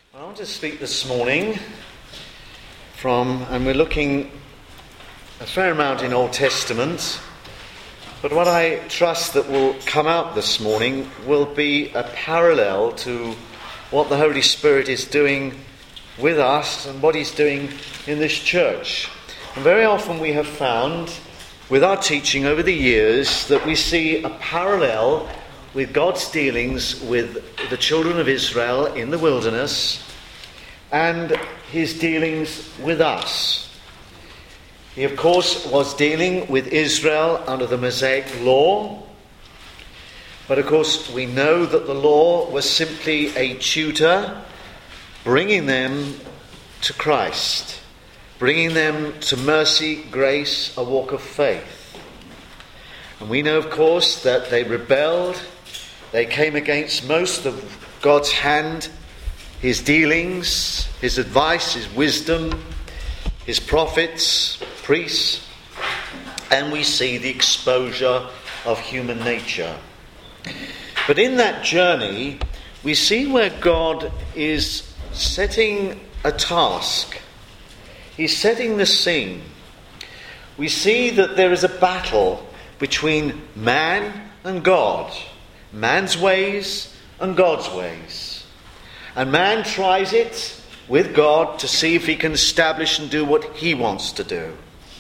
I want to speak this morning and we're looking a fair amount in Old Testament, but what I trust that will come out this morning will be a parallel to what the Holy Spirit is doing with us and what He's doing in this church. And very often we have found with our teaching over the years that we see a parallel with God's dealings with the children of Israel in the wilderness and His dealings with us. He, of course, was dealing with Israel under the Mosaic law, but of course we know that the law was simply a tutor bringing them to Christ, bringing them to mercy, grace, a walk of faith. And we know, of course, that they rebelled. They came against most of God's hand, His dealings, His advice, His wisdom, His prophets, priests, and we see the exposure of human nature. But in that journey, we see where God is setting a task. He's setting the scene. We see that there is a battle between man and God. Man's ways and God's ways. And man tries it with God to see if he can establish and do what he wants to do.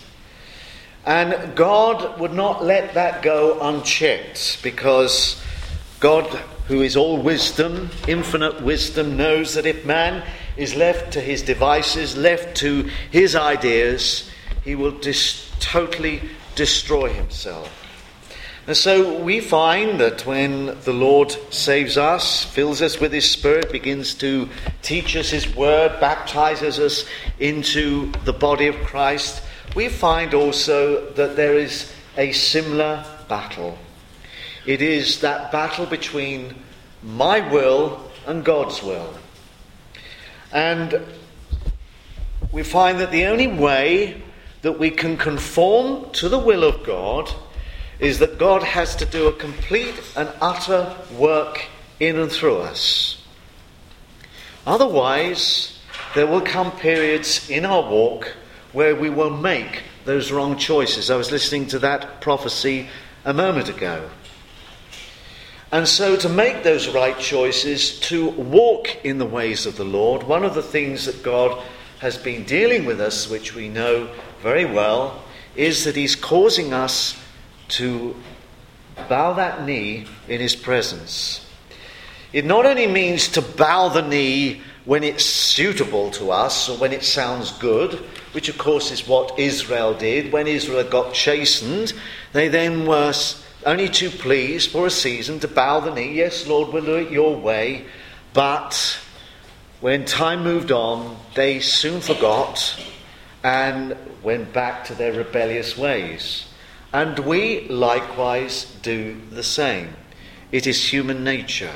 And God would not let that go unchecked, because God, who is all wisdom, infinite wisdom, knows that if man is left to his devices, left to his ideas, he will totally destroy himself. And so we find that when the Lord saves us, fills us with His Spirit, begins to teach us His Word, baptizes us into the body of Christ, we find also that there is a similar battle. It is that battle between my will and God's will. And we find that the only way that we can conform to the will of God is that God has to do a complete and utter work in and through us. Otherwise, there will come periods in our walk where we will make those wrong choices. I was listening to that prophecy a moment ago. And so to make those right choices, to walk in the ways of the Lord, one of the things that God has been dealing with us, which we know very well, is that He's causing us to bow that knee in His presence. It not only means to bow the knee when it's suitable to us or when it sounds good, which of course is what Israel did. When Israel got chastened, they then were only too pleased for a season to bow the knee. Yes, Lord, we'll do it your way. But when time moved on, they soon forgot and went back to their rebellious ways. And we likewise do the same. It is human nature.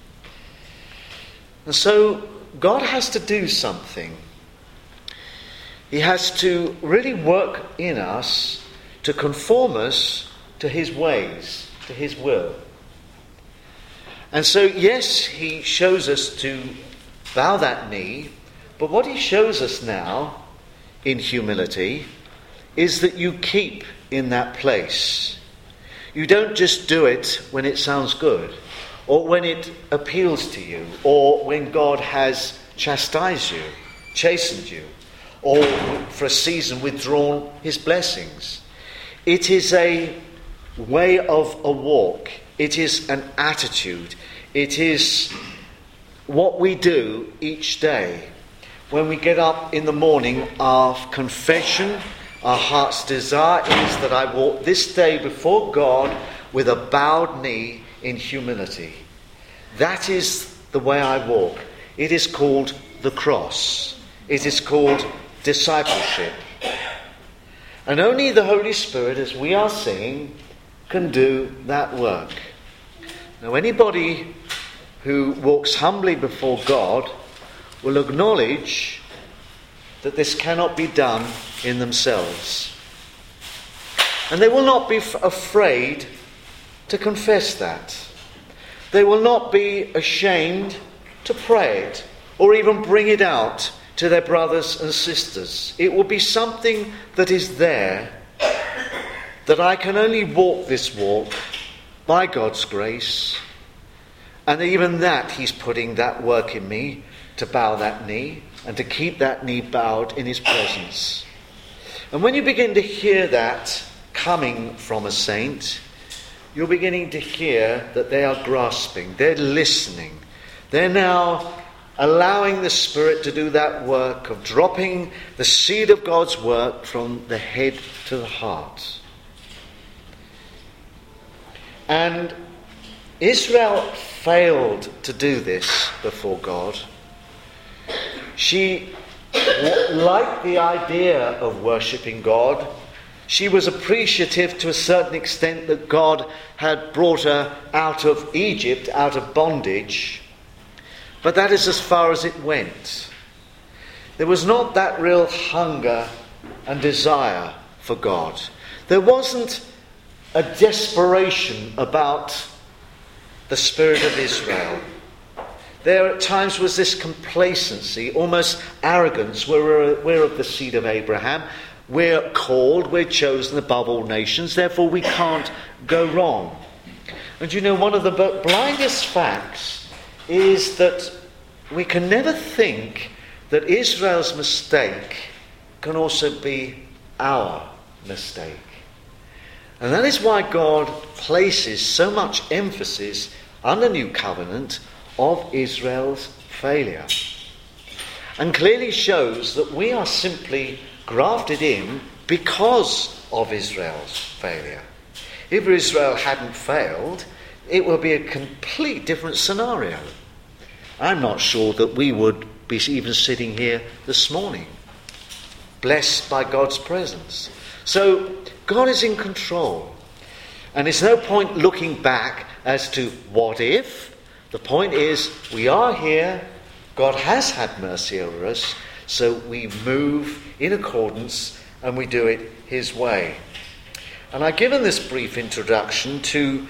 And so God has to do something. He has to really work in us to conform us to His ways, to His will. And so, yes, He shows us to bow that knee, but what He shows us now in humility is that you keep in that place. You don't just do it when it sounds good, or when it appeals to you, or when God has chastised you, chastened you, or for a season withdrawn His blessings. It is a way of a walk. It is an attitude. It is what we do each day. When we get up in the morning, our confession, our heart's desire is that I walk this day before God with a bowed knee in humility. That is the way I walk. It is called the cross. It is called discipleship. And only the Holy Spirit, as we are saying, can do that work. Now, anybody who walks humbly before God will acknowledge that this cannot be done in themselves. And they will not be afraid to confess that. They will not be ashamed to pray it or even bring it out to their brothers and sisters. It will be something that is there, that I can only walk this walk by God's grace. And even that he's putting that work in me, to bow that knee and to keep that knee bowed in his presence. And when you begin to hear that coming from a saint, you're beginning to hear that they are grasping, they're listening. They're now allowing the Spirit to do that work of dropping the seed of God's work from the head to the heart. And Israel failed to do this before God. She liked the idea of worshipping God. She was appreciative to a certain extent that God had brought her out of Egypt, out of bondage. But that is as far as it went. There was not that real hunger and desire for God. There wasn't a desperation about the spirit of Israel. There at times was this complacency, almost arrogance. We're of the seed of Abraham. We're called, we're chosen above all nations, therefore we can't go wrong. And you know, one of the blindest facts is that we can never think that Israel's mistake can also be our mistake. And that is why God places so much emphasis on the new covenant of Israel's failure. And clearly shows that we are simply grafted in because of Israel's failure. If Israel hadn't failed, it would be a complete different scenario. I'm not sure that we would be even sitting here this morning, blessed by God's presence. So God is in control. And there's no point looking back as to what if. The point is, we are here. God has had mercy over us. So we move in accordance and we do it his way. And I've given this brief introduction to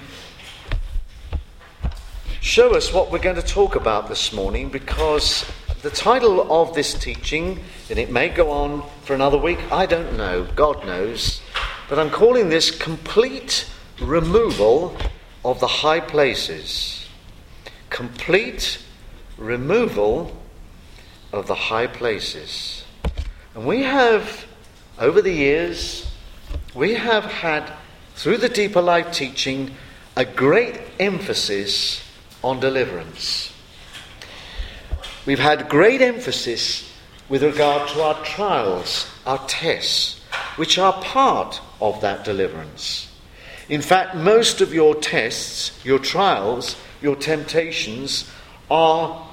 show us what we're going to talk about this morning, because the title of this teaching, and it may go on for another week, I don't know, God knows, but I'm calling this Complete Removal of the High Places. Complete Removal of the High Places. And we have, over the years, we have had, through the Deeper Life teaching, a great emphasis on deliverance. We've had great emphasis with regard to our trials, our tests, which are part of that deliverance. In fact, most of your tests, your trials, your temptations are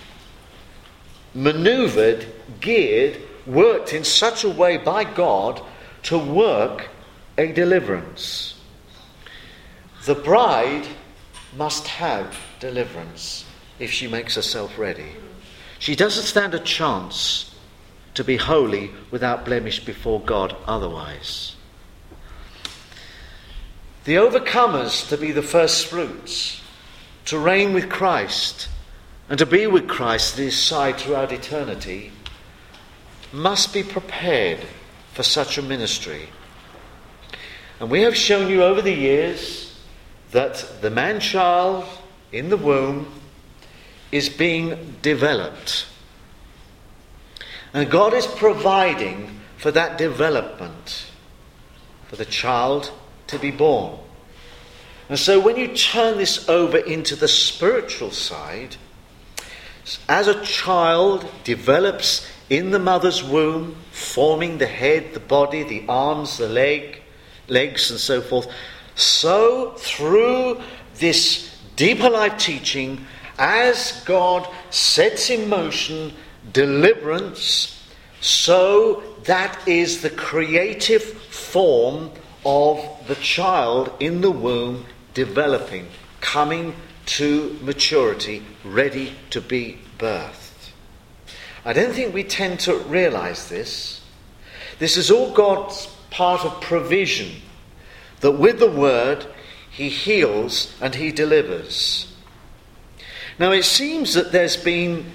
maneuvered, geared, worked in such a way by God to work a deliverance. The bride must have deliverance if she makes herself ready. She doesn't stand a chance to be holy without blemish before God otherwise. The overcomers to be the first fruits, to reign with Christ and to be with Christ at his side throughout eternity, must be prepared for such a ministry. And we have shown you over the years that the man-child in the womb is being developed. And God is providing for that development, for the child to be born. And so when you turn this over into the spiritual side, as a child develops in the mother's womb, forming the head, the body, the arms, the legs and so forth, so through this Deeper Life teaching, as God sets in motion deliverance, so that is the creative form of the child in the womb developing, coming to maturity, ready to be birthed. I don't think we tend to realize this. This is all God's part of provision, that with the word he heals and he delivers. Now it seems that there's been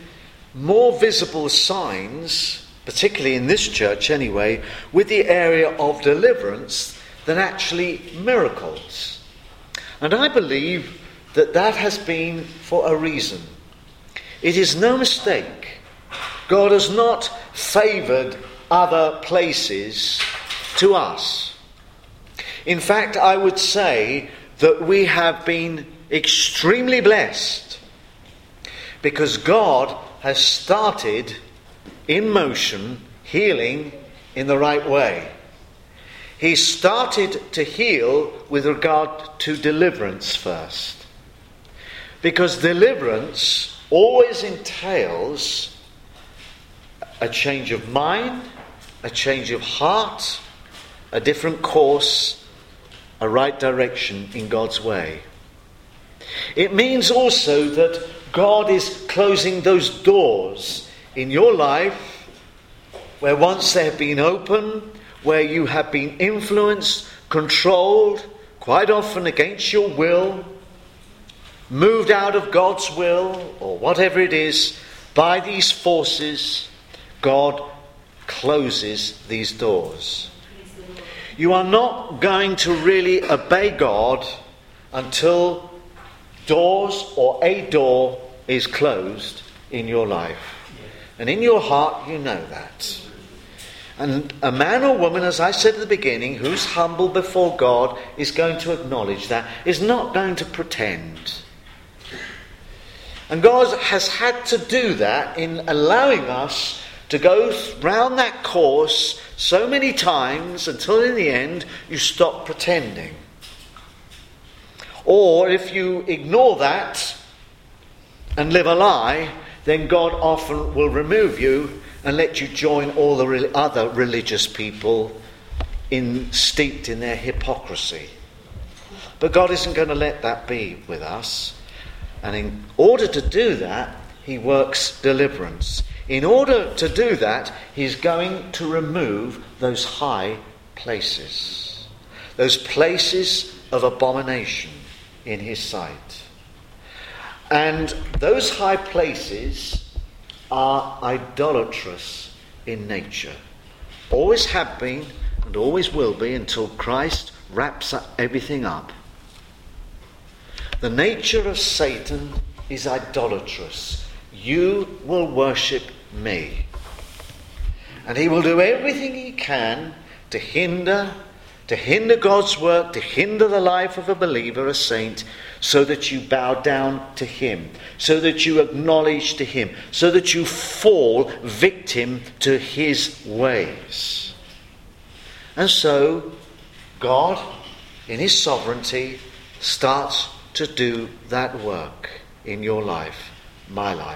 more visible signs, particularly in this church anyway, with the area of deliverance than actually miracles. And I believe that that has been for a reason. It is no mistake. God has not favoured other places to us. In fact, I would say that we have been extremely blessed because God has started in motion healing in the right way. He started to heal with regard to deliverance first. Because deliverance always entails a change of mind, a change of heart, a different course, a right direction in God's way. It means also that God is closing those doors in your life where once they have been open, where you have been influenced, controlled, quite often against your will, moved out of God's will, or whatever it is, by these forces. God closes these doors. You are not going to really obey God until doors or a door is closed in your life. And in your heart you know that. And a man or woman, as I said at the beginning, who's humble before God is going to acknowledge that, is not going to pretend. And God has had to do that in allowing us to go round that course so many times until in the end you stop pretending. Or if you ignore that and live a lie, then God often will remove you and let you join all the other religious people steeped in their hypocrisy. But God isn't going to let that be with us. And in order to do that, he works deliverance. In order to do that, he's going to remove those high places. Those places of abomination in his sight. And those high places are idolatrous in nature. Always have been and always will be until Christ wraps everything up. The nature of Satan is idolatrous. You will worship me. And he will do everything he can to hinder God's work, to hinder the life of a believer, a saint, so that you bow down to him, so that you acknowledge to him, so that you fall victim to his ways. And so God, in his sovereignty, starts to do that work in your life, my life.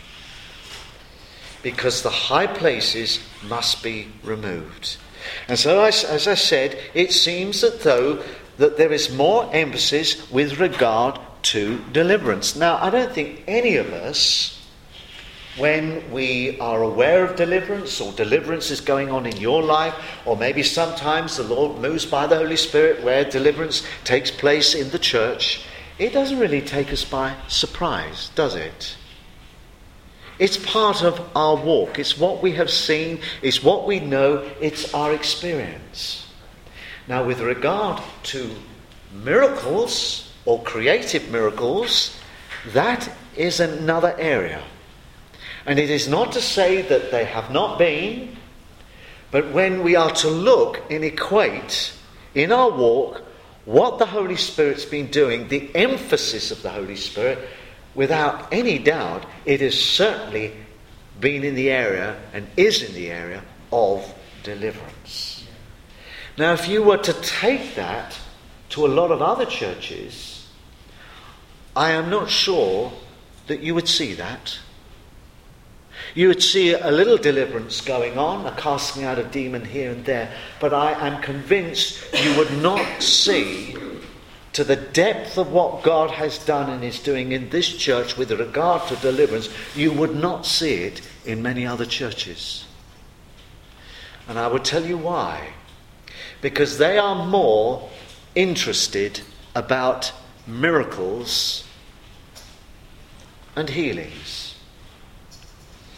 Because the high places must be removed. And so, as I said, it seems that there is more emphasis with regard to deliverance. Now, I don't think any of us, when we are aware of deliverance, or deliverance is going on in your life, or maybe sometimes the Lord moves by the Holy Spirit where deliverance takes place in the church, it doesn't really take us by surprise, does it? It's part of our walk. It's what we have seen. It's what we know. It's our experience. Now, with regard to miracles or creative miracles, that is another area. And it is not to say that they have not been, but when we are to look and equate in our walk what the Holy Spirit's been doing, the emphasis of the Holy Spirit, without any doubt, it has certainly been in the area and is in the area of deliverance. Now, if you were to take that to a lot of other churches, I am not sure that you would see that. You would see a little deliverance going on, a casting out of demon here and there, but I am convinced you would not see, to the depth of what God has done and is doing in this church with regard to deliverance, you would not see it in many other churches. And I would tell you why. Because they are more interested about miracles and healings.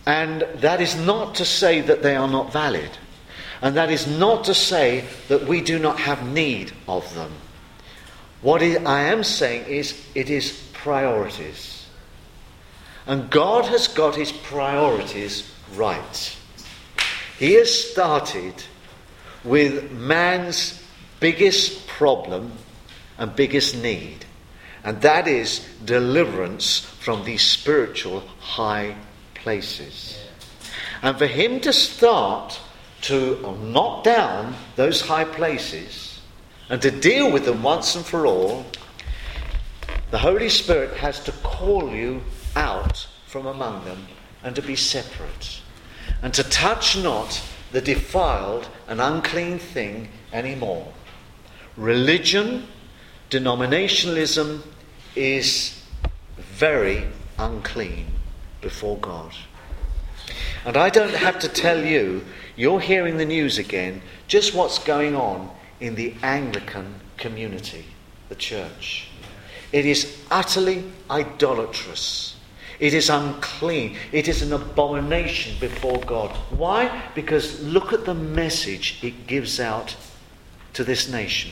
And that is not to say that they are not valid. And that is not to say that we do not have need of them. What I am saying is it is priorities. And God has got his priorities right. He has started with man's biggest problem and biggest need. And that is deliverance from these spiritual high places. And for him to start to knock down those high places and to deal with them once and for all, the Holy Spirit has to call you out from among them and to be separate and to touch not the defiled and unclean thing anymore. Religion, denominationalism is very unclean before God. And I don't have to tell you, you're hearing the news again, just what's going on in the Anglican community, the church. It is utterly idolatrous. It is unclean. It is an abomination before God. Why? Because look at the message it gives out to this nation.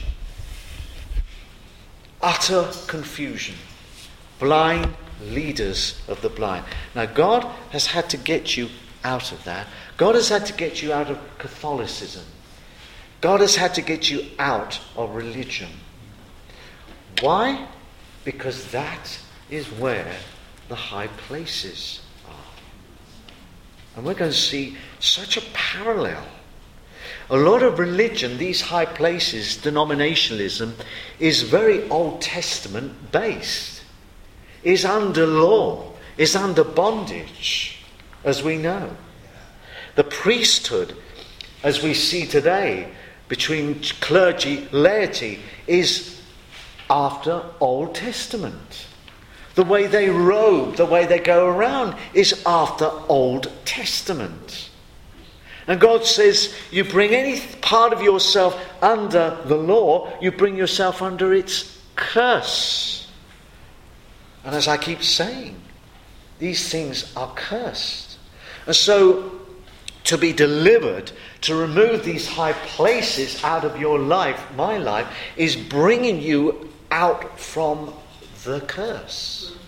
Utter confusion. Blind leaders of the blind. Now God has had to get you out of that. God has had to get you out of Catholicism. God has had to get you out of religion. Why? Because that is where the high places are. And we're going to see such a parallel. A lot of religion, these high places, denominationalism, is very Old Testament based. Is under law, is under bondage, as we know. The priesthood, as we see today, between clergy, laity, is after Old Testament. The way they robe, the way they go around is after Old Testament. And God says, you bring any part of yourself under the law, you bring yourself under its curse. And as I keep saying, these things are cursed. And so, to be delivered, to remove these high places out of your life, my life, is bringing you out from the curse,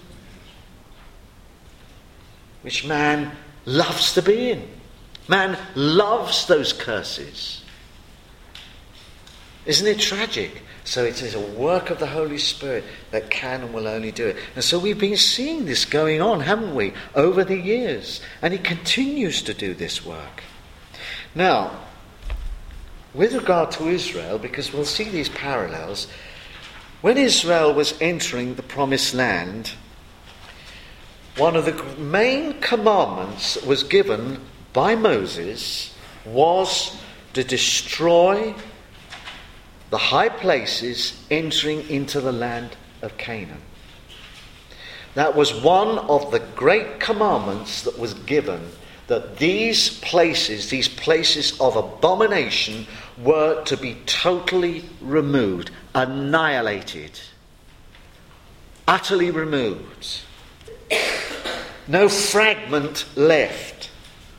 which man loves to be in. Man loves those curses. Isn't it tragic? So it is a work of the Holy Spirit that can and will only do it. And so we've been seeing this going on, haven't we, over the years. And he continues to do this work. Now, with regard to Israel, because we'll see these parallels, when Israel was entering the promised land, one of the main commandments that was given by Moses was to destroy the high places entering into the land of Canaan. That was one of the great commandments that was given, that these places of abomination were to be totally removed, annihilated, utterly removed. No fragment left.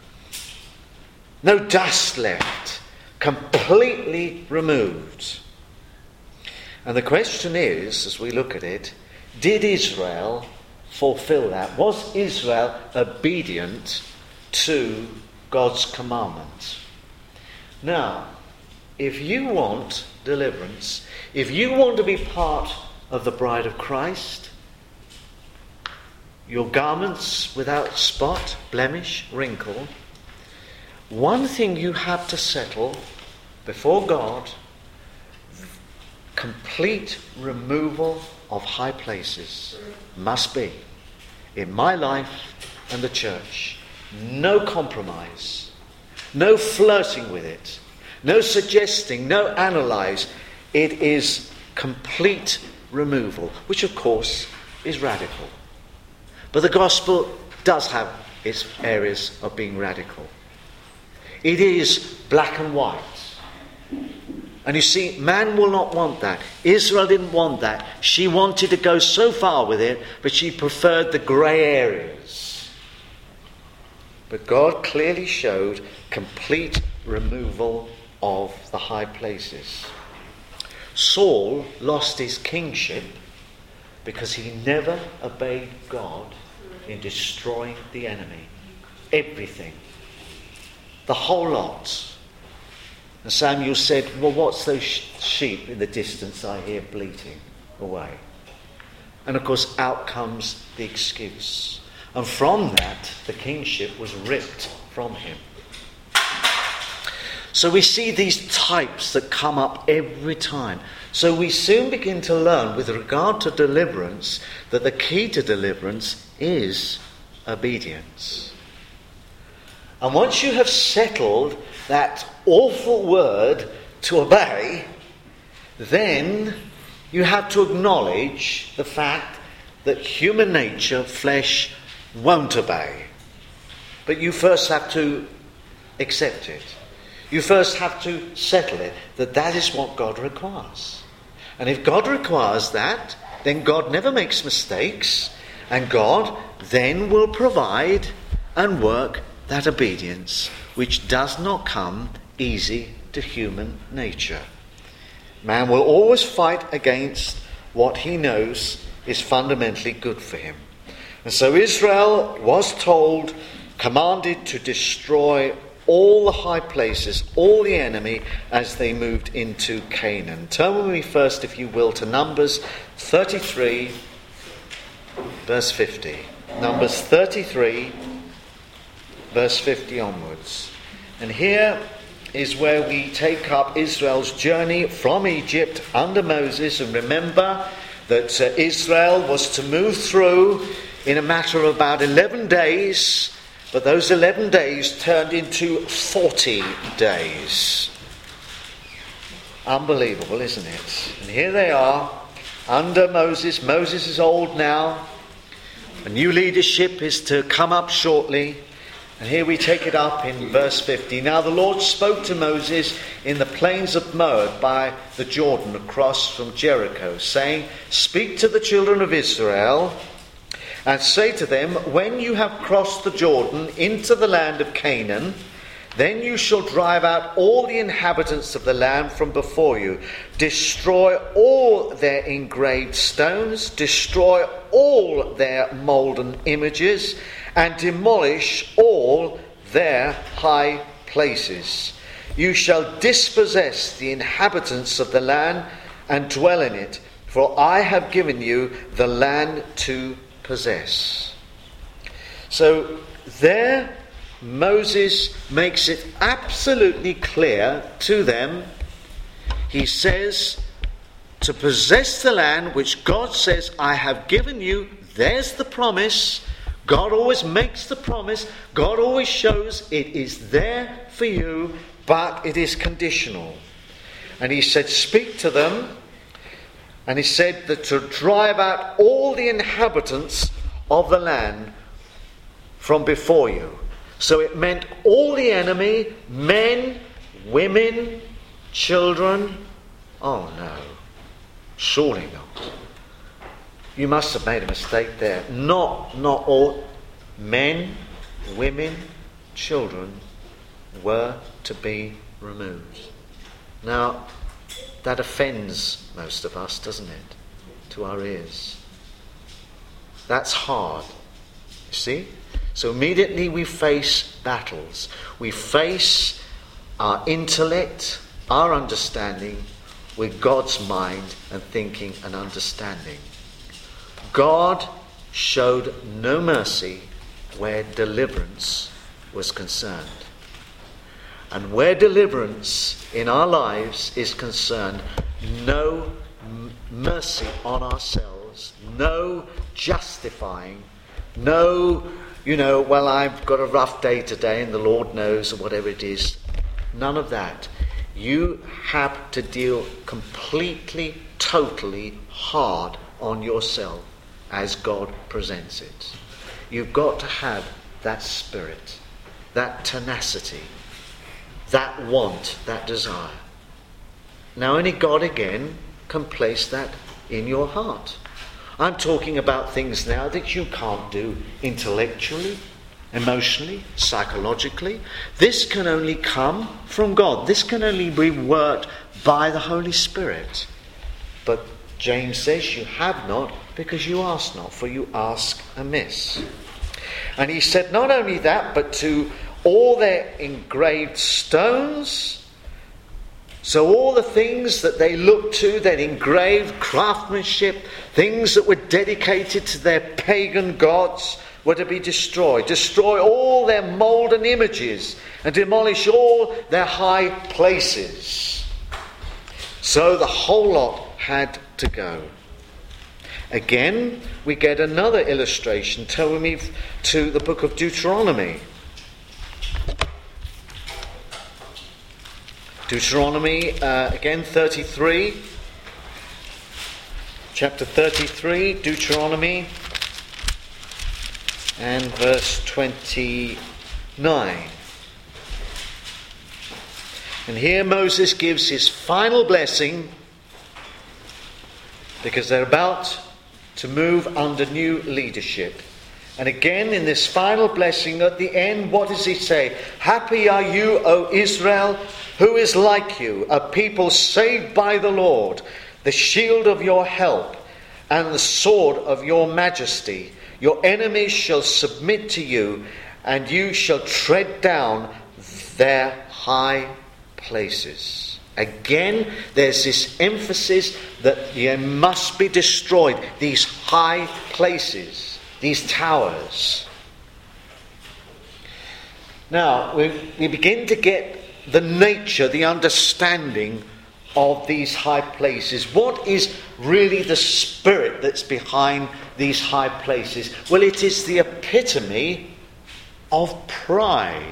No dust left. Completely removed. And the question is, as we look at it, did Israel fulfill that? Was Israel obedient to God's commandment? Now, if you want deliverance, if you want to be part of the bride of Christ, your garments without spot, blemish, wrinkle, one thing you have to settle before God: complete removal of high places must be in my life and the church. No compromise, no flirting with it, no suggesting, no analyze. It is complete removal, which of course is radical. But the gospel does have its areas of being radical. It is black and white. And you see, man will not want that. Israel didn't want that. She wanted to go so far with it, but she preferred the grey areas. But God clearly showed complete removal of the high places. Saul lost his kingship because he never obeyed God in destroying the enemy. Everything. The whole lot. And Samuel said, well, what's those sheep in the distance I hear bleating away? And of course, out comes the excuse. And from that, the kingship was ripped from him. So we see these types that come up every time. So we soon begin to learn with regard to deliverance that the key to deliverance is obedience. And once you have settled that awful word to obey, then you have to acknowledge the fact that human nature, flesh, won't obey. But you first have to accept it. You first have to settle it, that is what God requires. And if God requires that, then God never makes mistakes, and God then will provide and work that obedience, which does not come easy to human nature. Man will always fight against what he knows is fundamentally good for him. And so Israel was told, commanded to destroy all the high places, all the enemy, as they moved into Canaan. Turn with me first, if you will, to Numbers 33, verse 50. Numbers 33, verse 50 onwards. And here is where we take up Israel's journey from Egypt under Moses. And remember that Israel was to move through in a matter of about 11 days. But those 11 days turned into 40 days. Unbelievable, isn't it? And here they are under Moses. Moses is old now. A new leadership is to come up shortly. And here we take it up in verse 50. Now the Lord spoke to Moses in the plains of Moab by the Jordan across from Jericho, saying, "Speak to the children of Israel and say to them, when you have crossed the Jordan into the land of Canaan, then you shall drive out all the inhabitants of the land from before you. Destroy all their engraved stones, destroy all their molten images, and demolish all their high places. You shall dispossess the inhabitants of the land and dwell in it, for I have given you the land to possess." So there Moses makes it absolutely clear to them. He says to possess the land which God says, "I have given you." There's the promise. God always makes the promise. God always shows it is there for you, but it is conditional. And he said, speak to them. And he said that to drive out all the inhabitants of the land from before you. So it meant all the enemy, men, women, children. Oh no, surely not. You must have made a mistake there. Not all. Men, women, children were to be removed. Now, that offends most of us, doesn't it? To our ears. That's hard. You see? So immediately we face battles. We face our intellect, our understanding, with God's mind and thinking and understanding. God showed no mercy where deliverance was concerned. And where deliverance in our lives is concerned, no mercy on ourselves, no justifying, no, well, I've got a rough day today and the Lord knows, or whatever it is. None of that. You have to deal completely, totally hard on yourself as God presents it. You've got to have that spirit, that tenacity, that want, that desire. Now only God again can place that in your heart. I'm talking about things now that you can't do intellectually. emotionally, psychologically. This can only come from God. This can only be worked by the Holy Spirit. But James says you have not because you ask not, for you ask amiss. And he said not only that, but to all their engraved stones. So all the things that they looked to, their engraved craftsmanship, things that were dedicated to their pagan gods, were to be destroyed. Destroy all their molten images and demolish all their high places. So the whole lot had to go. Again, we get another illustration. Turn me to the book of Deuteronomy. Deuteronomy, again, 33. Chapter 33, Deuteronomy, and verse 29. And here Moses gives his final blessing because they're about to move under new leadership. And again, in this final blessing at the end, what does he say? Happy are you, O Israel, who is like you, a people saved by the Lord, the shield of your help and the sword of your majesty. Your enemies shall submit to you, and you shall tread down their high places. Again, there's this emphasis that they must be destroyed, these high places, these towers. Now, we begin to get the nature, the understanding of these high places. What is really the spirit that's behind these high places? Well, it is the epitome of pride.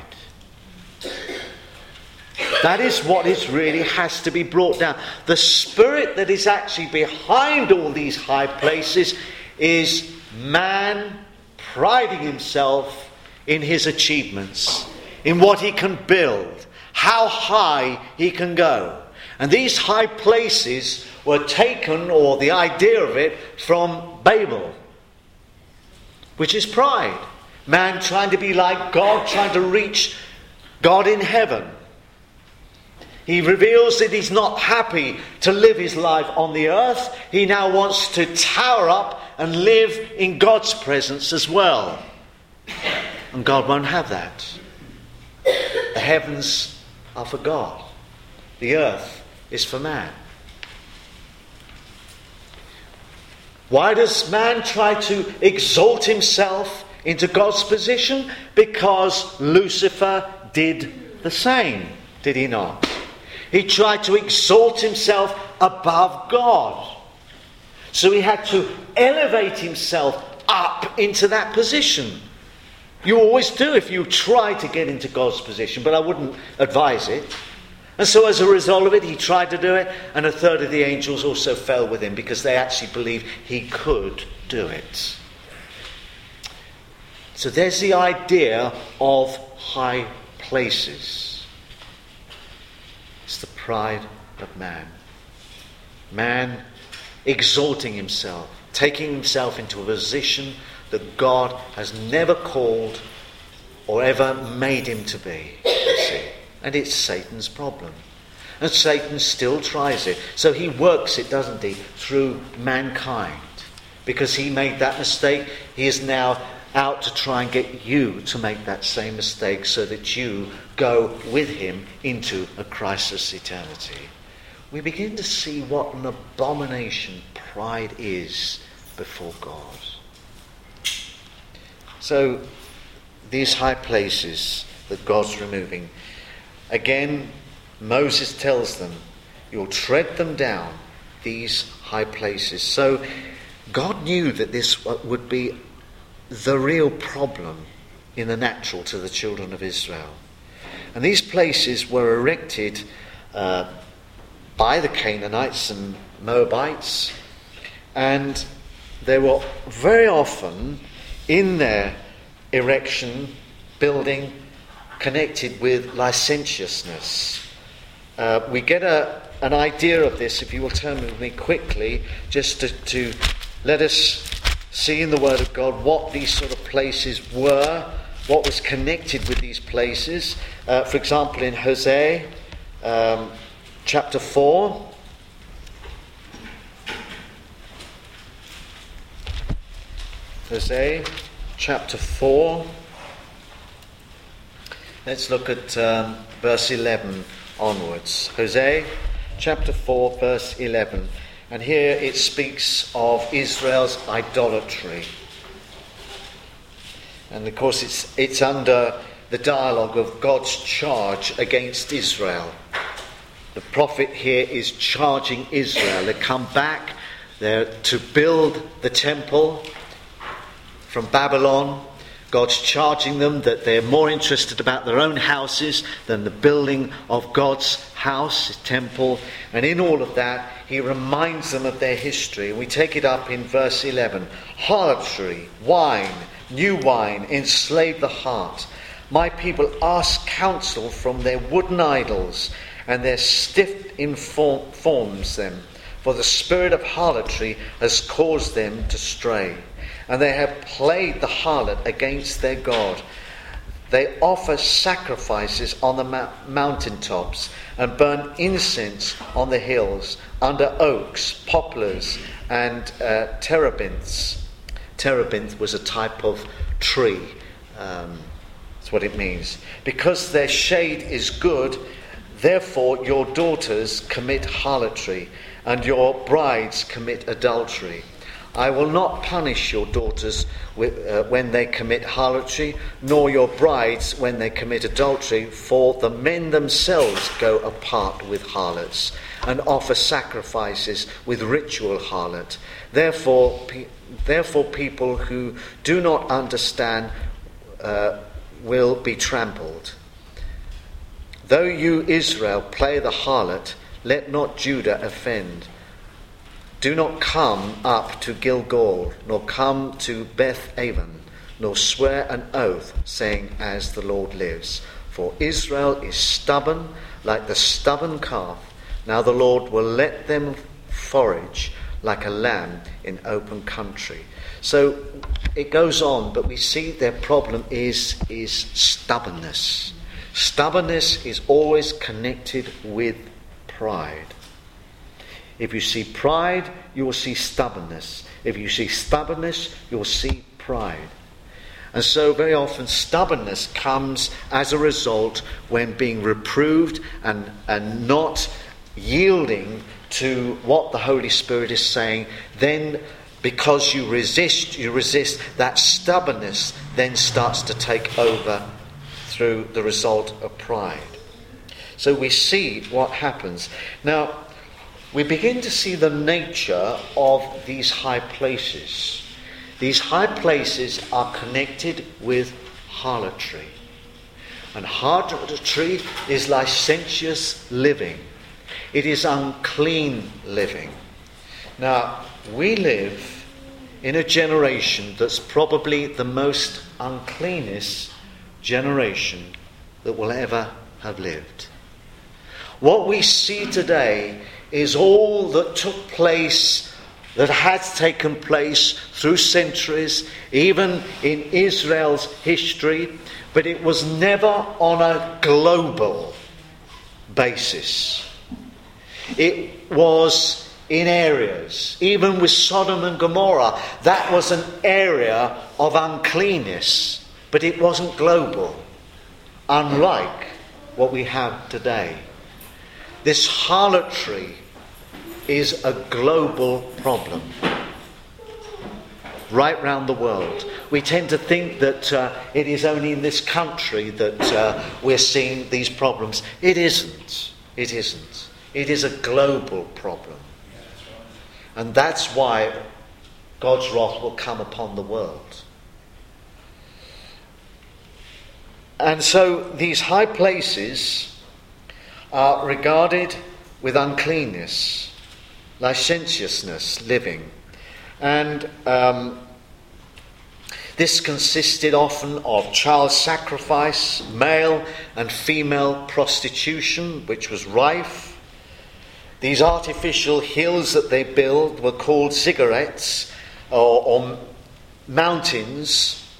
That is what really has to be brought down. The spirit that is actually behind all these high places is man priding himself in his achievements, in what he can build, how high he can go. And these high places were taken, or the idea of it, from Babel, which is pride. Man trying to be like God, trying to reach God in heaven. He reveals that he's not happy to live his life on the earth. He now wants to tower up and live in God's presence as well. And God won't have that. The heavens are for God. The earth is for man. Why does man try to exalt himself into God's position? Because Lucifer did the same, did he not? He tried to exalt himself above God. So he had to elevate himself up into that position. You always do if you try to get into God's position, but I wouldn't advise it. And so as a result of it, he tried to do it, and a third of the angels also fell with him because they actually believed he could do it. So there's the idea of high places. It's the pride of man. Man exalting himself, taking himself into a position that God has never called or ever made him to be. You see? And it's Satan's problem. And Satan still tries it. So he works it, doesn't he, through mankind. Because he made that mistake, he is now out to try and get you to make that same mistake so that you go with him into a Christless eternity. We begin to see what an abomination pride is before God. So, these high places that God's removing, again, Moses tells them, you'll tread them down, these high places. So, God knew that this would be the real problem in the natural to the children of Israel. And these places were erected by the Canaanites and Moabites, and they were very often in their erection, building, connected with licentiousness. We get an idea of this, if you will turn with me quickly, just to let us see in the Word of God what these sort of places were what was connected with these places. For example, in Hosea chapter 4, Hosea chapter 4, let's look at verse 11 onwards. Hosea chapter 4, verse 11. And here it speaks of Israel's idolatry. And of course it's under the dialogue of God's charge against Israel. The prophet here is charging Israel. They come back there to build the temple from Babylon. God's charging them that they're more interested about their own houses than the building of God's house, his temple. And in all of that, he reminds them of their history. And we take it up in verse 11. Harlotry, wine, new wine, enslave the heart. My people ask counsel from their wooden idols, and their stiff informs them. For the spirit of harlotry has caused them to stray. And they have played the harlot against their God. They offer sacrifices on the mountaintops and burn incense on the hills, under oaks, poplars, and terebinths. Terebinth was a type of tree. That's what it means. Because their shade is good, therefore your daughters commit harlotry, and your brides commit adultery. I will not punish your daughters when they commit harlotry, nor your brides when they commit adultery, for the men themselves go apart with harlots and offer sacrifices with ritual harlot. Therefore people who do not understand will be trampled. Though you, Israel, play the harlot, let not Judah offend. Do not come up to Gilgal, nor come to Beth-aven, nor swear an oath, saying, as the Lord lives. For Israel is stubborn, like the stubborn calf. Now the Lord will let them forage like a lamb in open country. So it goes on, but we see their problem is stubbornness. Stubbornness is always connected with pride. If you see pride, you will see stubbornness. If you see stubbornness, you'll see pride. And so very often stubbornness comes as a result when being reproved and not yielding to what the Holy Spirit is saying. Then because you resist, that stubbornness then starts to take over through the result of pride. So we see what happens. Now, we begin to see the nature of these high places. These high places are connected with harlotry. And harlotry is licentious living. It is unclean living. Now, we live in a generation that's probably the most uncleanest generation that will ever have lived. What we see today is all that took place, that has taken place through centuries, even in Israel's history, but it was never on a global basis. It was in areas. Even with Sodom and Gomorrah, that was an area of uncleanness, but it wasn't global, unlike what we have today. This harlotry is a global problem right round the world. We tend to think that it is only in this country that we're seeing these problems. It isn't. It isn't. It is a global problem. And that's why God's wrath will come upon the world. And so these high places are regarded with uncleanness, licentiousness, living. And this consisted often of child sacrifice, male and female prostitution, which was rife. These artificial hills that they built were called ziggurats, or mountains,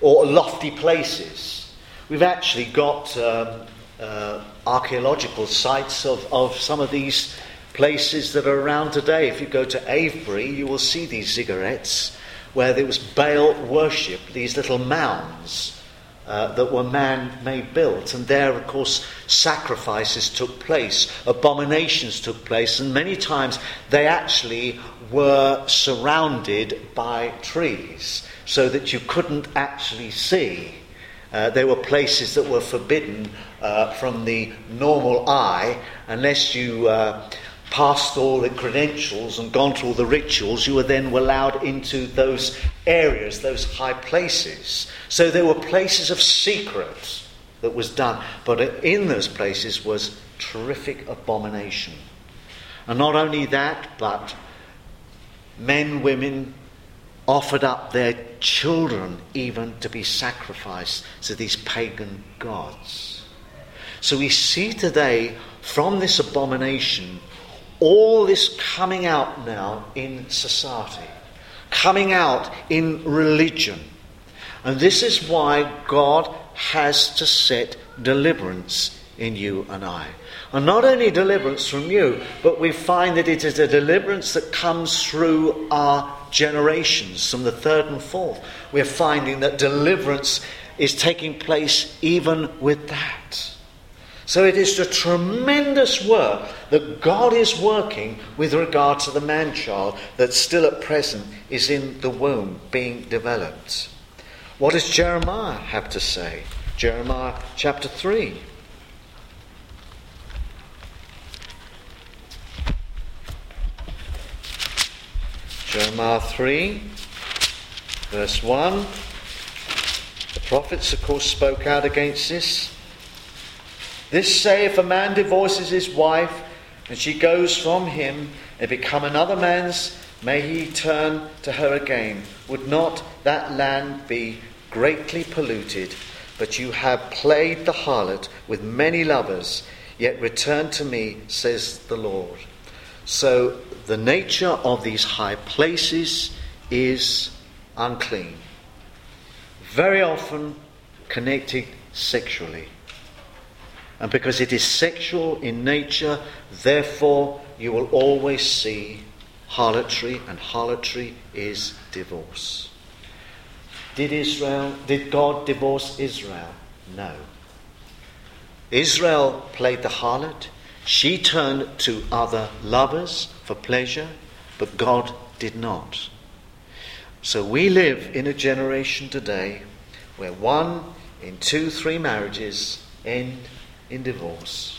or lofty places. We've actually got archaeological sites of some of these places that are around today. If you go to Avebury, you will see these ziggurats where there was Baal worship, these little mounds that were man-made built. And there, of course, sacrifices took place, abominations took place, and many times they actually were surrounded by trees so that you couldn't actually see. There were places that were forbidden from the normal eye unless you passed all the credentials and gone through all the rituals. You were then allowed into those areas, those high places. So there were places of secret that was done, but in those places was terrific abomination. And not only that, but men, women offered up their children even to be sacrificed to these pagan gods. So we see today from this abomination all this coming out now in society, coming out in religion. And this is why God has to set deliverance in you and I. And not only deliverance from you, but we find that it is a deliverance that comes through our generations, from the third and fourth. We're finding that deliverance is taking place even with that. So it is the tremendous work that God is working with regard to the man-child that still at present is in the womb being developed. What does Jeremiah have to say? Jeremiah chapter 3. Jeremiah 3, verse 1. The prophets, of course, spoke out against this. This say, if a man divorces his wife, and she goes from him, and become another man's, may he turn to her again. Would not that land be greatly polluted? But you have played the harlot with many lovers, yet return to me, says the Lord. So the nature of these high places is unclean. Very often connected sexually. And because it is sexual in nature, therefore you will always see harlotry, and harlotry is divorce. Did God divorce Israel? No. Israel played the harlot. She turned to other lovers for pleasure, but God did not. So we live in a generation today where 1 in 2, 3 marriages end in divorce.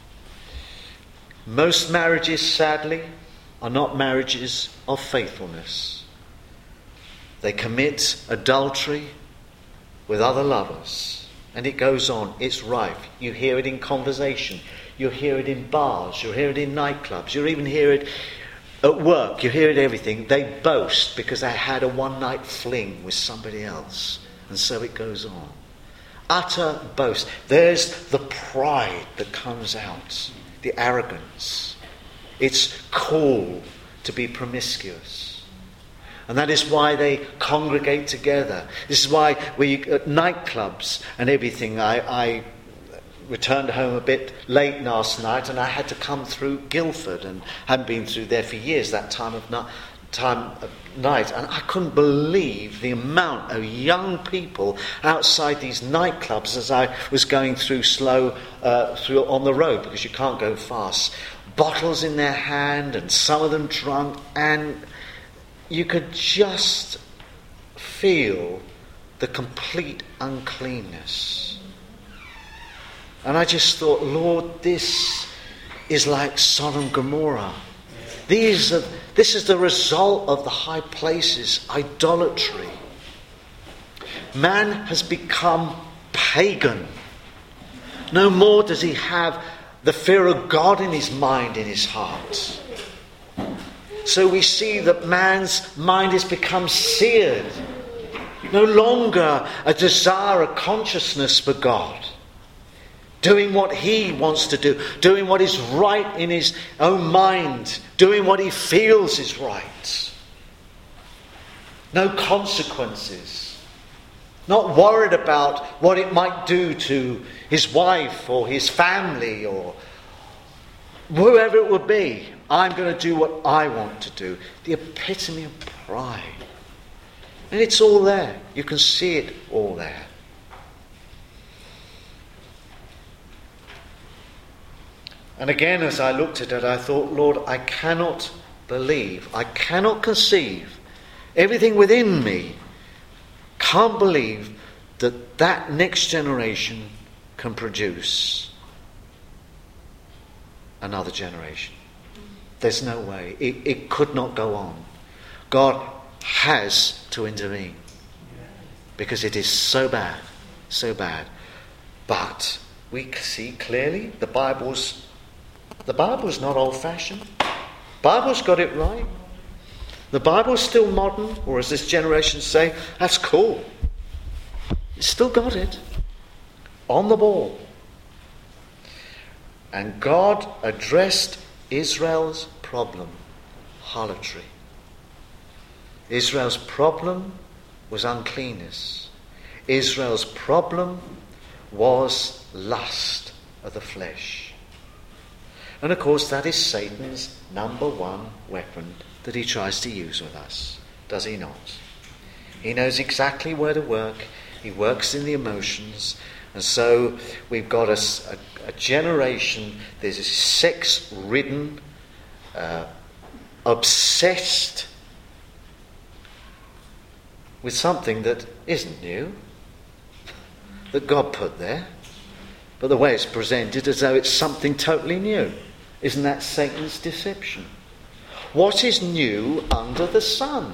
Most marriages, sadly, are not marriages of faithfulness. They commit adultery with other lovers. And it goes on. It's rife. You hear it in conversation. You hear it in bars. You hear it in nightclubs. You even hear it at work. You hear it everything. They boast because they had a one-night fling with somebody else. And so it goes on. Utter boast. There's the pride that comes out. The arrogance. It's cool to be promiscuous. And that is why they congregate together. This is why at nightclubs and everything, I returned home a bit late last night and I had to come through Guildford and hadn't been through there for years, that time of night. And I couldn't believe the amount of young people outside these nightclubs as I was going through slow through on the road, because you can't go fast. Bottles in their hand and some of them drunk, and you could just feel the complete uncleanness. And I just thought, Lord, this is like Sodom and Gomorrah. This is the result of the high places, idolatry. Man has become pagan. No more does he have the fear of God in his mind, in his heart. So we see that man's mind has become seared. No longer a desire, a consciousness for God. Doing what he wants to do. Doing what is right in his own mind. Doing what he feels is right. No consequences. not worried about what it might do to his wife or his family or whoever it would be. I'm going to do what I want to do. The epitome of pride. And it's all there. You can see it all there. And again, as I looked at it, I thought, Lord, I cannot believe, I cannot conceive, everything within me can't believe that that next generation can produce another generation. There's no way. It could not go on. God has to intervene because it is so bad, so bad. But we see clearly the Bible's not old-fashioned. The Bible's got it right. The Bible's still modern, or as this generation say, that's cool. It's still got it. On the ball. And God addressed Israel's problem, harlotry. Israel's problem was uncleanness. Israel's problem was lust of the flesh. And of course that is Satan's number one weapon that he tries to use with us, does he not? He knows exactly where to work. He works in the emotions. And so we've got a generation that is sex-ridden, obsessed with something that isn't new, that God put there. But the way it's presented as though it's something totally new. Isn't that Satan's deception? What is new under the sun?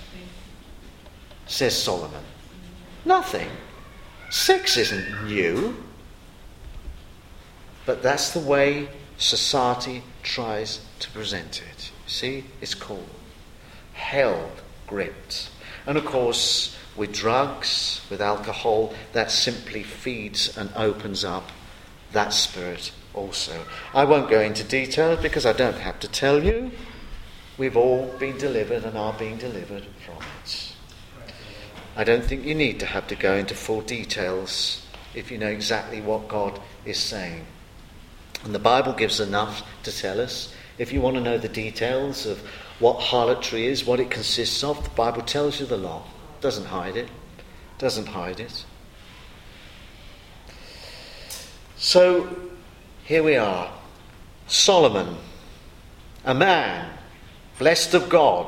Says Solomon. Nothing. Sex isn't new. But that's the way society tries to present it. See, it's called held gripped. And of course, with drugs, with alcohol, that simply feeds and opens up that spirit also. I won't go into detail because I don't have to tell you. We've all been delivered and are being delivered from it. I don't think you need to go into full details if you know exactly what God is saying. And the Bible gives enough to tell us. If you want to know the details of what harlotry is, what it consists of, the Bible tells you the lot. Doesn't hide it. Doesn't hide it. So, here we are. Solomon, a man blessed of God,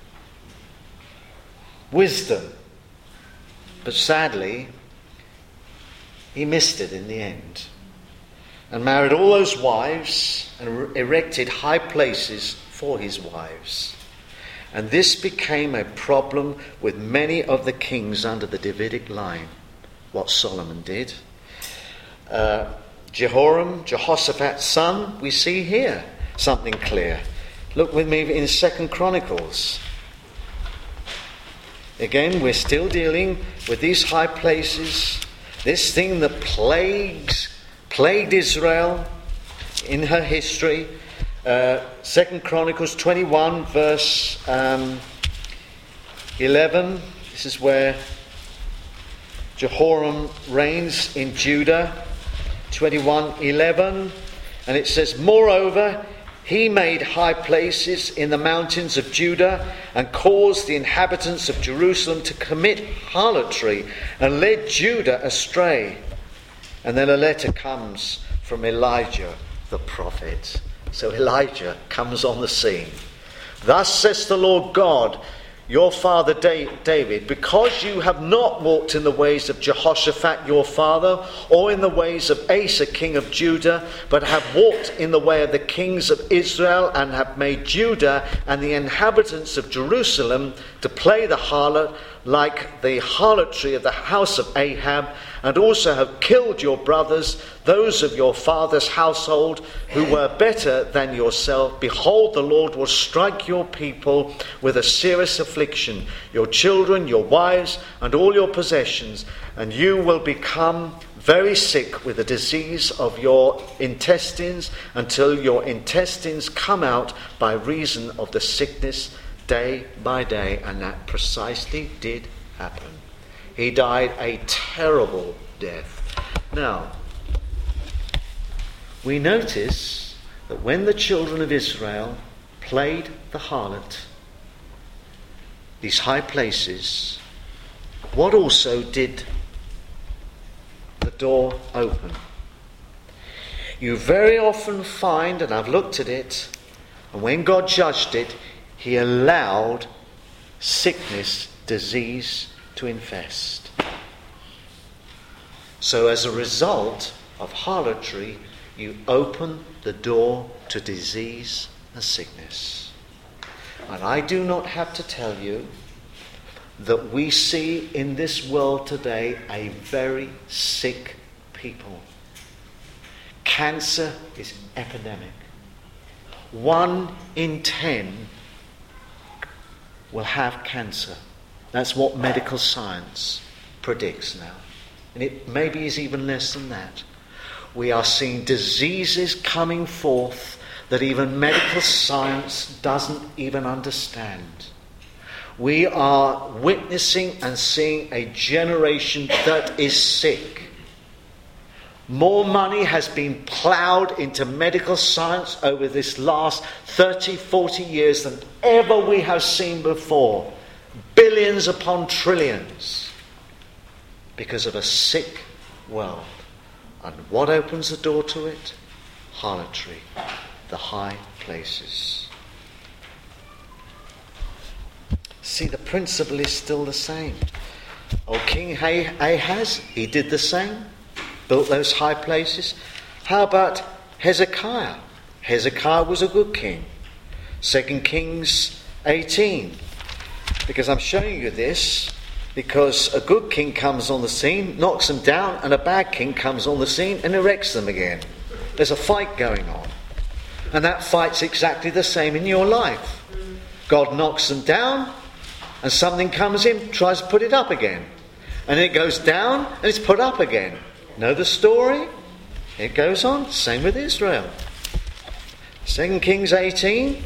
wisdom, but sadly, he missed it in the end and married all those wives and erected high places for his wives. And this became a problem with many of the kings under the Davidic line, what Solomon did. Jehoram, Jehoshaphat's son, we see here something clear. Look with me in 2 Chronicles. Again, we're still dealing with these high places, this thing that plagued Israel in her history. 2 Chronicles 21 verse 11. This is where Jehoram reigns in Judah. 21:11, and it says, "Moreover, he made high places in the mountains of Judah and caused the inhabitants of Jerusalem to commit harlotry and led Judah astray." And then a letter comes from Elijah the prophet. So Elijah comes on the scene. "Thus says the Lord God, your father David, because you have not walked in the ways of Jehoshaphat your father, or in the ways of Asa king of Judah, but have walked in the way of the kings of Israel, and have made Judah and the inhabitants of Jerusalem to play the harlot, like the harlotry of the house of Ahab, and also have killed your brothers, those of your father's household, who were better than yourself. Behold, the Lord will strike your people with a serious affliction, your children, your wives, and all your possessions, and you will become very sick with the disease of your intestines, until your intestines come out by reason of the sickness day by day." And that precisely did happen. He died a terrible death. Now, we notice that when the children of Israel played the harlot, these high places, what also did the door open? You very often find, and I've looked at it, and when God judged it, he allowed sickness, disease to infest. So as a result of harlotry, you open the door to disease and sickness. And I do not have to tell you that we see in this world today a very sick people. Cancer is epidemic. 1 in 10 will have cancer. That's what medical science predicts now. And it maybe is even less than that. We are seeing diseases coming forth that even medical science doesn't even understand. We are witnessing and seeing a generation that is sick. More money has been ploughed into medical science over this last 30, 40 years than ever we have seen before. Billions upon trillions. Because of a sick world. And what opens the door to it? Harlotry. The high places. See, the principle is still the same. Oh, King Ahaz, he did the same. Built those high places. How about Hezekiah? Hezekiah was a good king. 2 Kings 18. Because I'm showing you this because a good king comes on the scene, knocks them down, and a bad king comes on the scene and erects them again. There's a fight going on. And that fight's exactly the same in your life. God knocks them down and something comes in, tries to put it up again. And it goes down and it's put up again. Know the story? It goes on. Same with Israel. 2 Kings 18,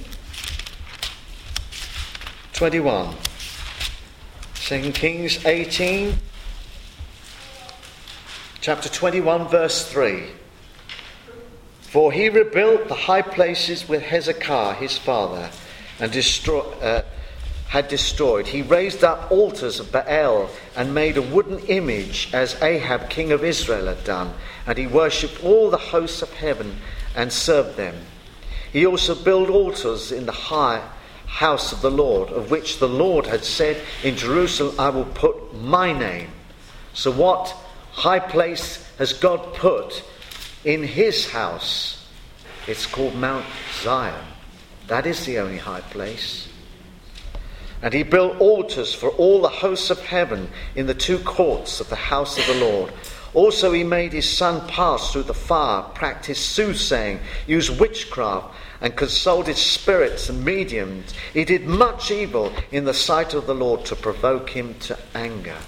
21. 2 Kings 18, chapter 21, verse 3. For he rebuilt the high places with Hezekiah his father and had destroyed. He raised up altars of Baal and made a wooden image as Ahab king of Israel had done, and he worshipped all the hosts of heaven and served them. He also built altars in the high house of the Lord, of which the Lord had said, in Jerusalem I will put my name. So what high place has God put in his house? It's called Mount Zion. That is the only high place. And he built altars for all the hosts of heaven in the 2 courts of the house of the Lord. Also he made his son pass through the fire, practiced soothsaying, used witchcraft, and consulted spirits and mediums. He did much evil in the sight of the Lord to provoke him to anger.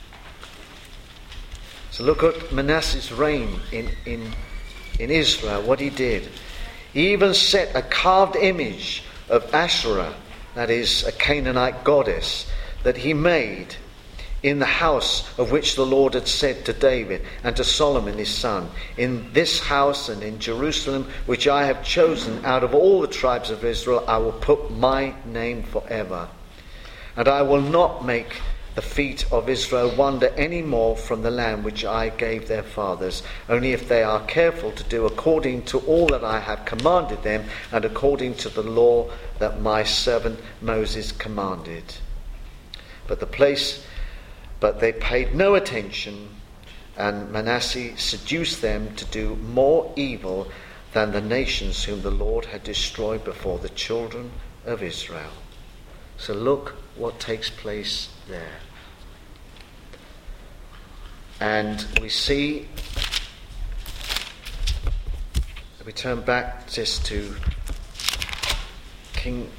So look at Manasseh's reign in Israel, what he did. He even set a carved image of Asherah, that is a Canaanite goddess, that he made in the house of which the Lord had said to David and to Solomon his son, in this house and in Jerusalem, which I have chosen out of all the tribes of Israel, I will put my name forever. And I will not make the feet of Israel wander any more from the land which I gave their fathers, only if they are careful to do according to all that I have commanded them, and according to the law that my servant Moses commanded. But they paid no attention, and Manasseh seduced them to do more evil than the nations whom the Lord had destroyed before the children of Israel. So look what takes place there. And we see, we turn back just to King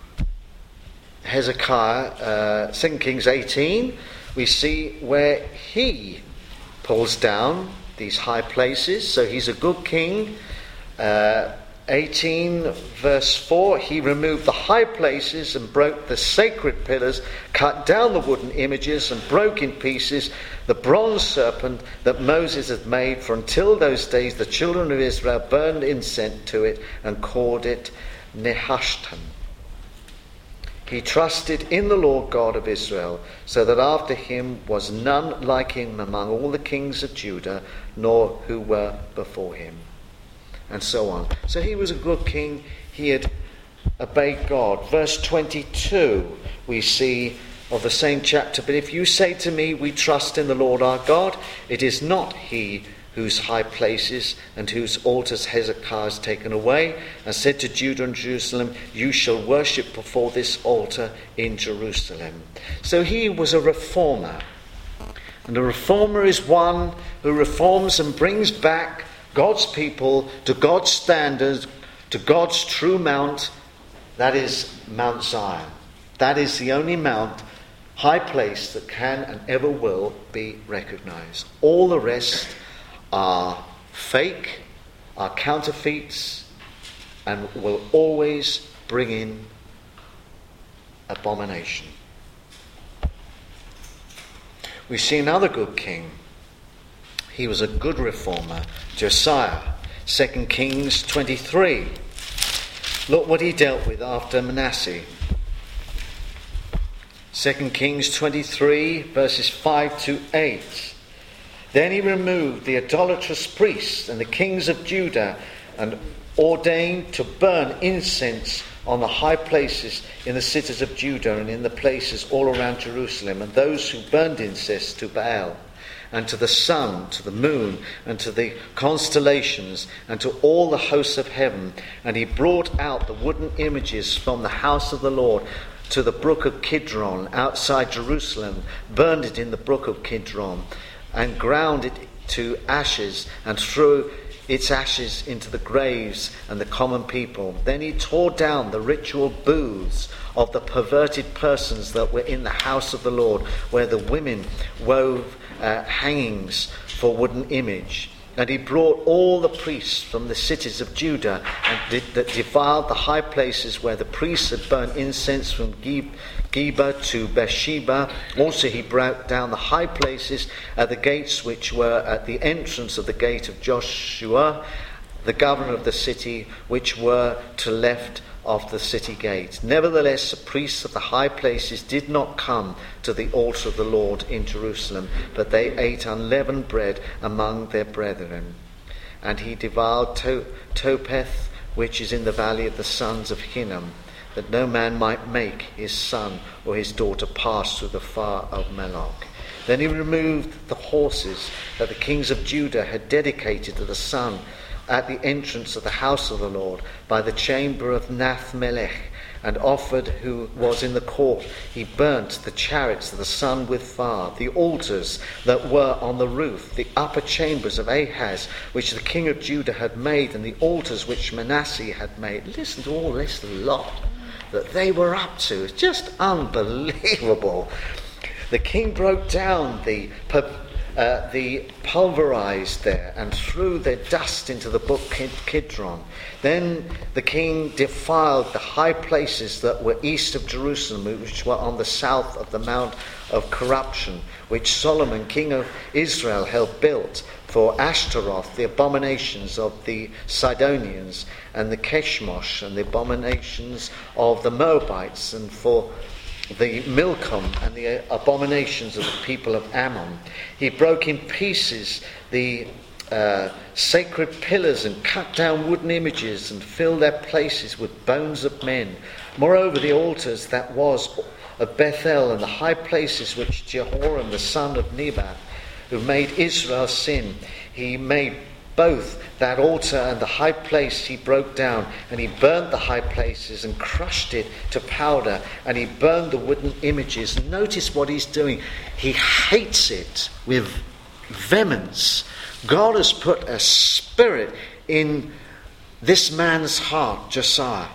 Hezekiah, 2 Kings 18, we see where he pulls down these high places. So he's a good king, 18 verse 4, he removed the high places and broke the sacred pillars, cut down the wooden images and broke in pieces the bronze serpent that Moses had made, for until those days the children of Israel burned incense to it and called it Nehushtan. He trusted in the Lord God of Israel, so that after him was none like him among all the kings of Judah, nor who were before him. And so on. So he was a good king. He had obeyed God. Verse 22 we see of the same chapter. But if you say to me, we trust in the Lord our God, it is not he whose high places and whose altars Hezekiah has taken away, and said to Judah and Jerusalem, you shall worship before this altar in Jerusalem. So he was a reformer. And a reformer is one who reforms and brings back God's people to God's standards, to God's true mount, that is Mount Zion. That is the only mount, high place, that can and ever will be recognized. All the rest are fake, are counterfeits, and will always bring in abomination. We see another good king. He was a good reformer, Josiah. 2 Kings 23. Look what he dealt with after Manasseh. 2 Kings 23, verses 5 to 8. Then he removed the idolatrous priests and the kings of Judah, and ordained to burn incense on the high places in the cities of Judah and in the places all around Jerusalem, and those who burned incense to Baal, and to the sun, to the moon, and to the constellations, and to all the hosts of heaven. And he brought out the wooden images from the house of the Lord to the brook of Kidron outside Jerusalem, burned it in the brook of Kidron, and ground it to ashes, and threw its ashes into the graves and the common people. Then he tore down the ritual booths of the perverted persons that were in the house of the Lord, where the women wove hangings for wooden image. And he brought all the priests from the cities of Judah that defiled the high places where the priests had burnt incense, from Geba to Beersheba. Also he brought down the high places at the gates which were at the entrance of the gate of Joshua, the governor of the city, which were to left of the city gate. Nevertheless, the priests of the high places did not come to the altar of the Lord in Jerusalem, but they ate unleavened bread among their brethren. And he devoured Topheth, which is in the valley of the sons of Hinnom, that no man might make his son or his daughter pass through the fire of Moloch. Then he removed the horses that the kings of Judah had dedicated to the sun at the entrance of the house of the Lord by the chamber of Nath-melech, and offered who was in the court. He burnt the chariots of the sun with fire, the altars that were on the roof, the upper chambers of Ahaz, which the king of Judah had made, and the altars which Manasseh had made. Listen to all this lot that they were up to. It's just unbelievable. The king broke down the pulverized there and threw their dust into the brook Kidron. Then the king defiled the high places that were east of Jerusalem, which were on the south of the Mount of Corruption, which Solomon, king of Israel, had built for Ashtaroth, the abominations of the Sidonians, and the Keshmosh, and the abominations of the Moabites, and for the Milcom and the abominations of the people of Ammon. He broke in pieces the sacred pillars and cut down wooden images and filled their places with bones of men. Moreover, the altars that was of Bethel and the high places which Jehoram the son of Nebat, who made Israel sin, he made both that altar and the high place he broke down, and he burnt the high places and crushed it to powder, and he burned the wooden images. Notice what he's doing. He hates it with vehemence. God has put a spirit in this man's heart, Josiah.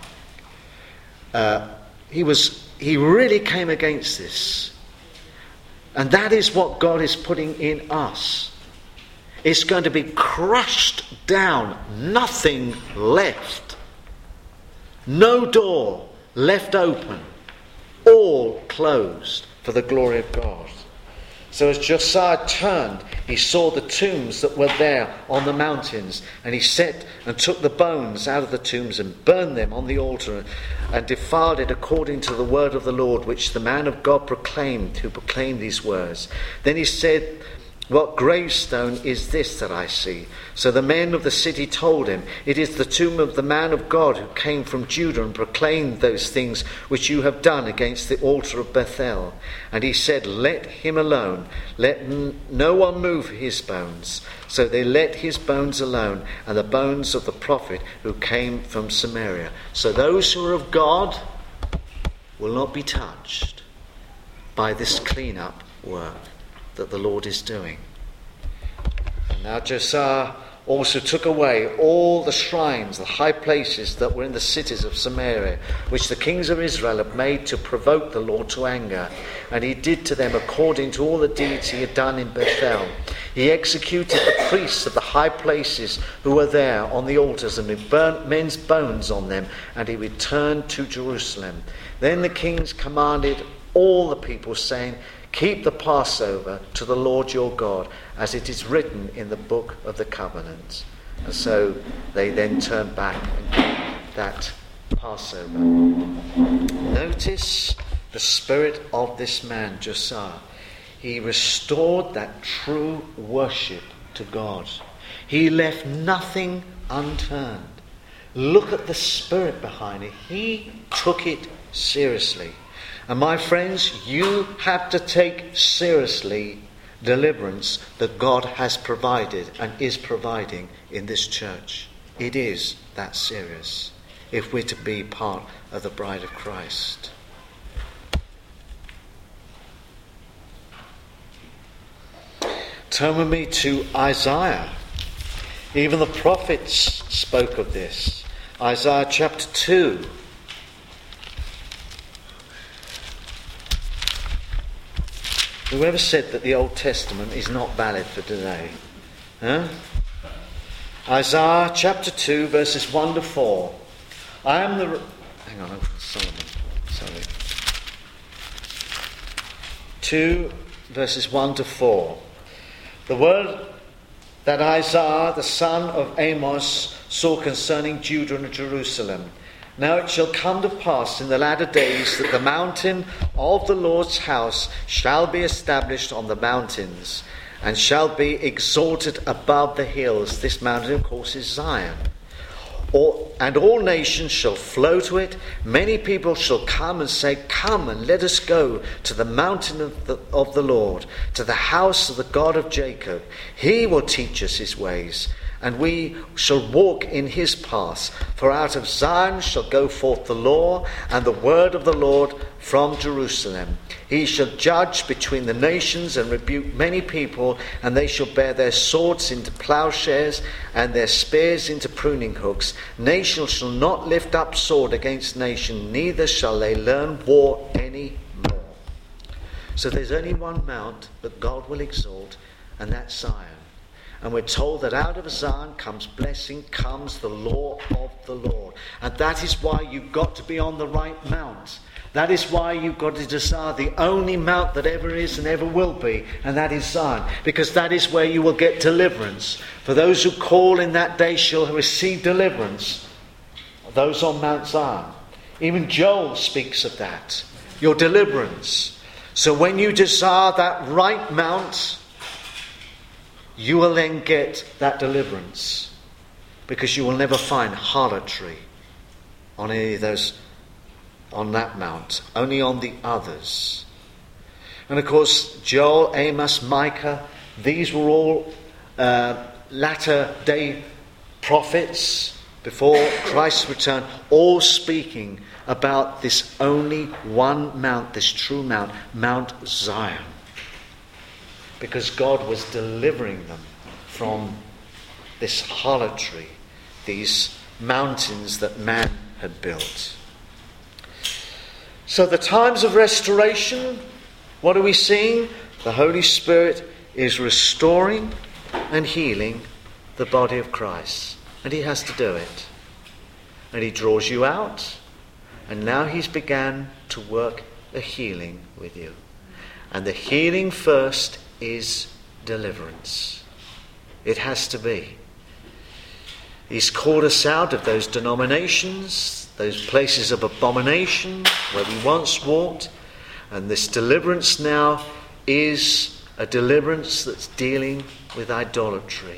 He really came against this. And that is what God is putting in us. It's going to be crushed down, nothing left. No door left open, all closed for the glory of God. So as Josiah turned, he saw the tombs that were there on the mountains, and he set and took the bones out of the tombs and burned them on the altar and defiled it according to the word of the Lord, which the man of God proclaimed, who proclaimed these words. Then he said, "What gravestone is this that I see?" So the men of the city told him, "It is the tomb of the man of God who came from Judah and proclaimed those things which you have done against the altar of Bethel." And he said, "Let him alone. Let no one move his bones." So they let his bones alone, and the bones of the prophet who came from Samaria. So those who are of God will not be touched by this clean-up work that the Lord is doing. And now Josiah also took away all the shrines, the high places that were in the cities of Samaria, which the kings of Israel had made to provoke the Lord to anger. And he did to them according to all the deeds he had done in Bethel. He executed the priests of the high places who were there on the altars, and he burnt men's bones on them, and he returned to Jerusalem. Then the kings commanded all the people, saying, "Keep the Passover to the Lord your God, as it is written in the book of the covenant." And so they then turned back and kept that Passover. Notice the spirit of this man, Josiah. He restored that true worship to God. He left nothing unturned. Look at the spirit behind it. He took it seriously. And my friends, you have to take seriously deliverance that God has provided and is providing in this church. It is that serious if we're to be part of the bride of Christ. Turn with me to Isaiah. Even the prophets spoke of this. Isaiah chapter 2. Whoever said that the Old Testament is not valid for today? Huh? Isaiah chapter 2, verses 1 to 4. Hang on, Solomon. Sorry. 2, verses 1 to 4. The word that Isaiah, the son of Amos, saw concerning Judah and Jerusalem. Now it shall come to pass in the latter days that the mountain of the Lord's house shall be established on the mountains, and shall be exalted above the hills. This mountain, of course, is Zion. And all nations shall flow to it. Many people shall come and say, "Come and let us go to the mountain of the Lord, to the house of the God of Jacob. He will teach us his ways, and we shall walk in his paths. For out of Zion shall go forth the law and the word of the Lord from Jerusalem. He shall judge between the nations and rebuke many people, and they shall bear their swords into plowshares and their spears into pruning hooks. Nation shall not lift up sword against nation, neither shall they learn war any more." So there's only one mount that God will exalt, and that's Zion. And we're told that out of Zion comes blessing, comes the law of the Lord. And that is why you've got to be on the right mount. That is why you've got to desire the only mount that ever is and ever will be, and that is Zion. Because that is where you will get deliverance. For those who call in that day shall receive deliverance. Those on Mount Zion. Even Joel speaks of that. Your deliverance. So when you desire that right mount, you will then get that deliverance, because you will never find harlotry on any of those, on that mount, only on the others. And of course, Joel, Amos, Micah, these were all latter day prophets before Christ's return, all speaking about this only one mount, this true mount, Mount Zion. Because God was delivering them from this harlotry, these mountains that man had built. So the times of restoration, what are we seeing? The Holy Spirit is restoring and healing the body of Christ. And he has to do it. and he draws you out. And now he's began to work a healing with you. And the healing first is deliverance. It has to be. He's called us out of those denominations, those places of abomination where we once walked. And this deliverance now is a deliverance that's dealing with idolatry.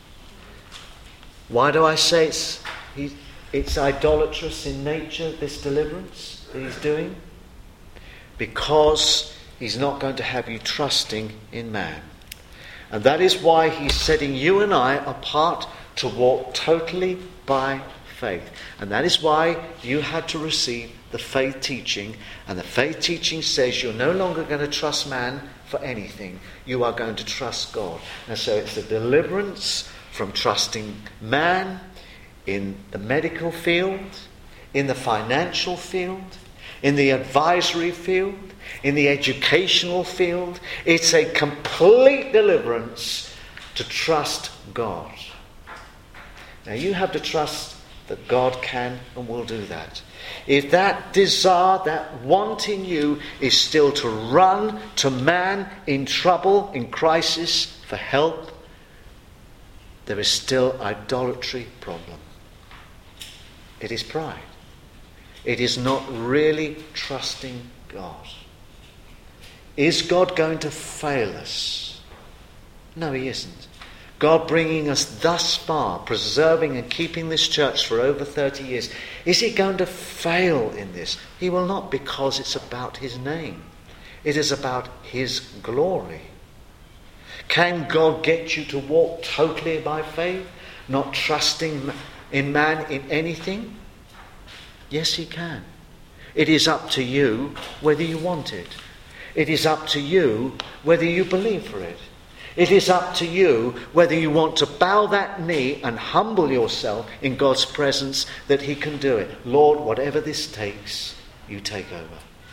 Why do I say it's idolatrous in nature, this deliverance that he's doing? Because he's not going to have you trusting in man. And that is why he's setting you and I apart to walk totally by faith. And that is why you had to receive the faith teaching. And the faith teaching says you're no longer going to trust man for anything. You are going to trust God. And so it's a deliverance from trusting man in the medical field, in the financial field, in the advisory field, in the educational field. It's a complete deliverance to trust God. Now you have to trust that God can and will do that. If that desire, that want in you is still to run to man in trouble, in crisis, for help, there is still idolatry problem. It is pride. It is not really trusting God. Is God going to fail us? No, he isn't. God bringing us thus far, preserving and keeping this church for over 30 years, is he going to fail in this? He will not, because it's about his name. It is about his glory. Can God get you to walk totally by faith, not trusting in man in anything? Yes, he can. It is up to you whether you want it. It is up to you whether you believe for it. It is up to you whether you want to bow that knee and humble yourself in God's presence that he can do it. Lord, whatever this takes, you take over.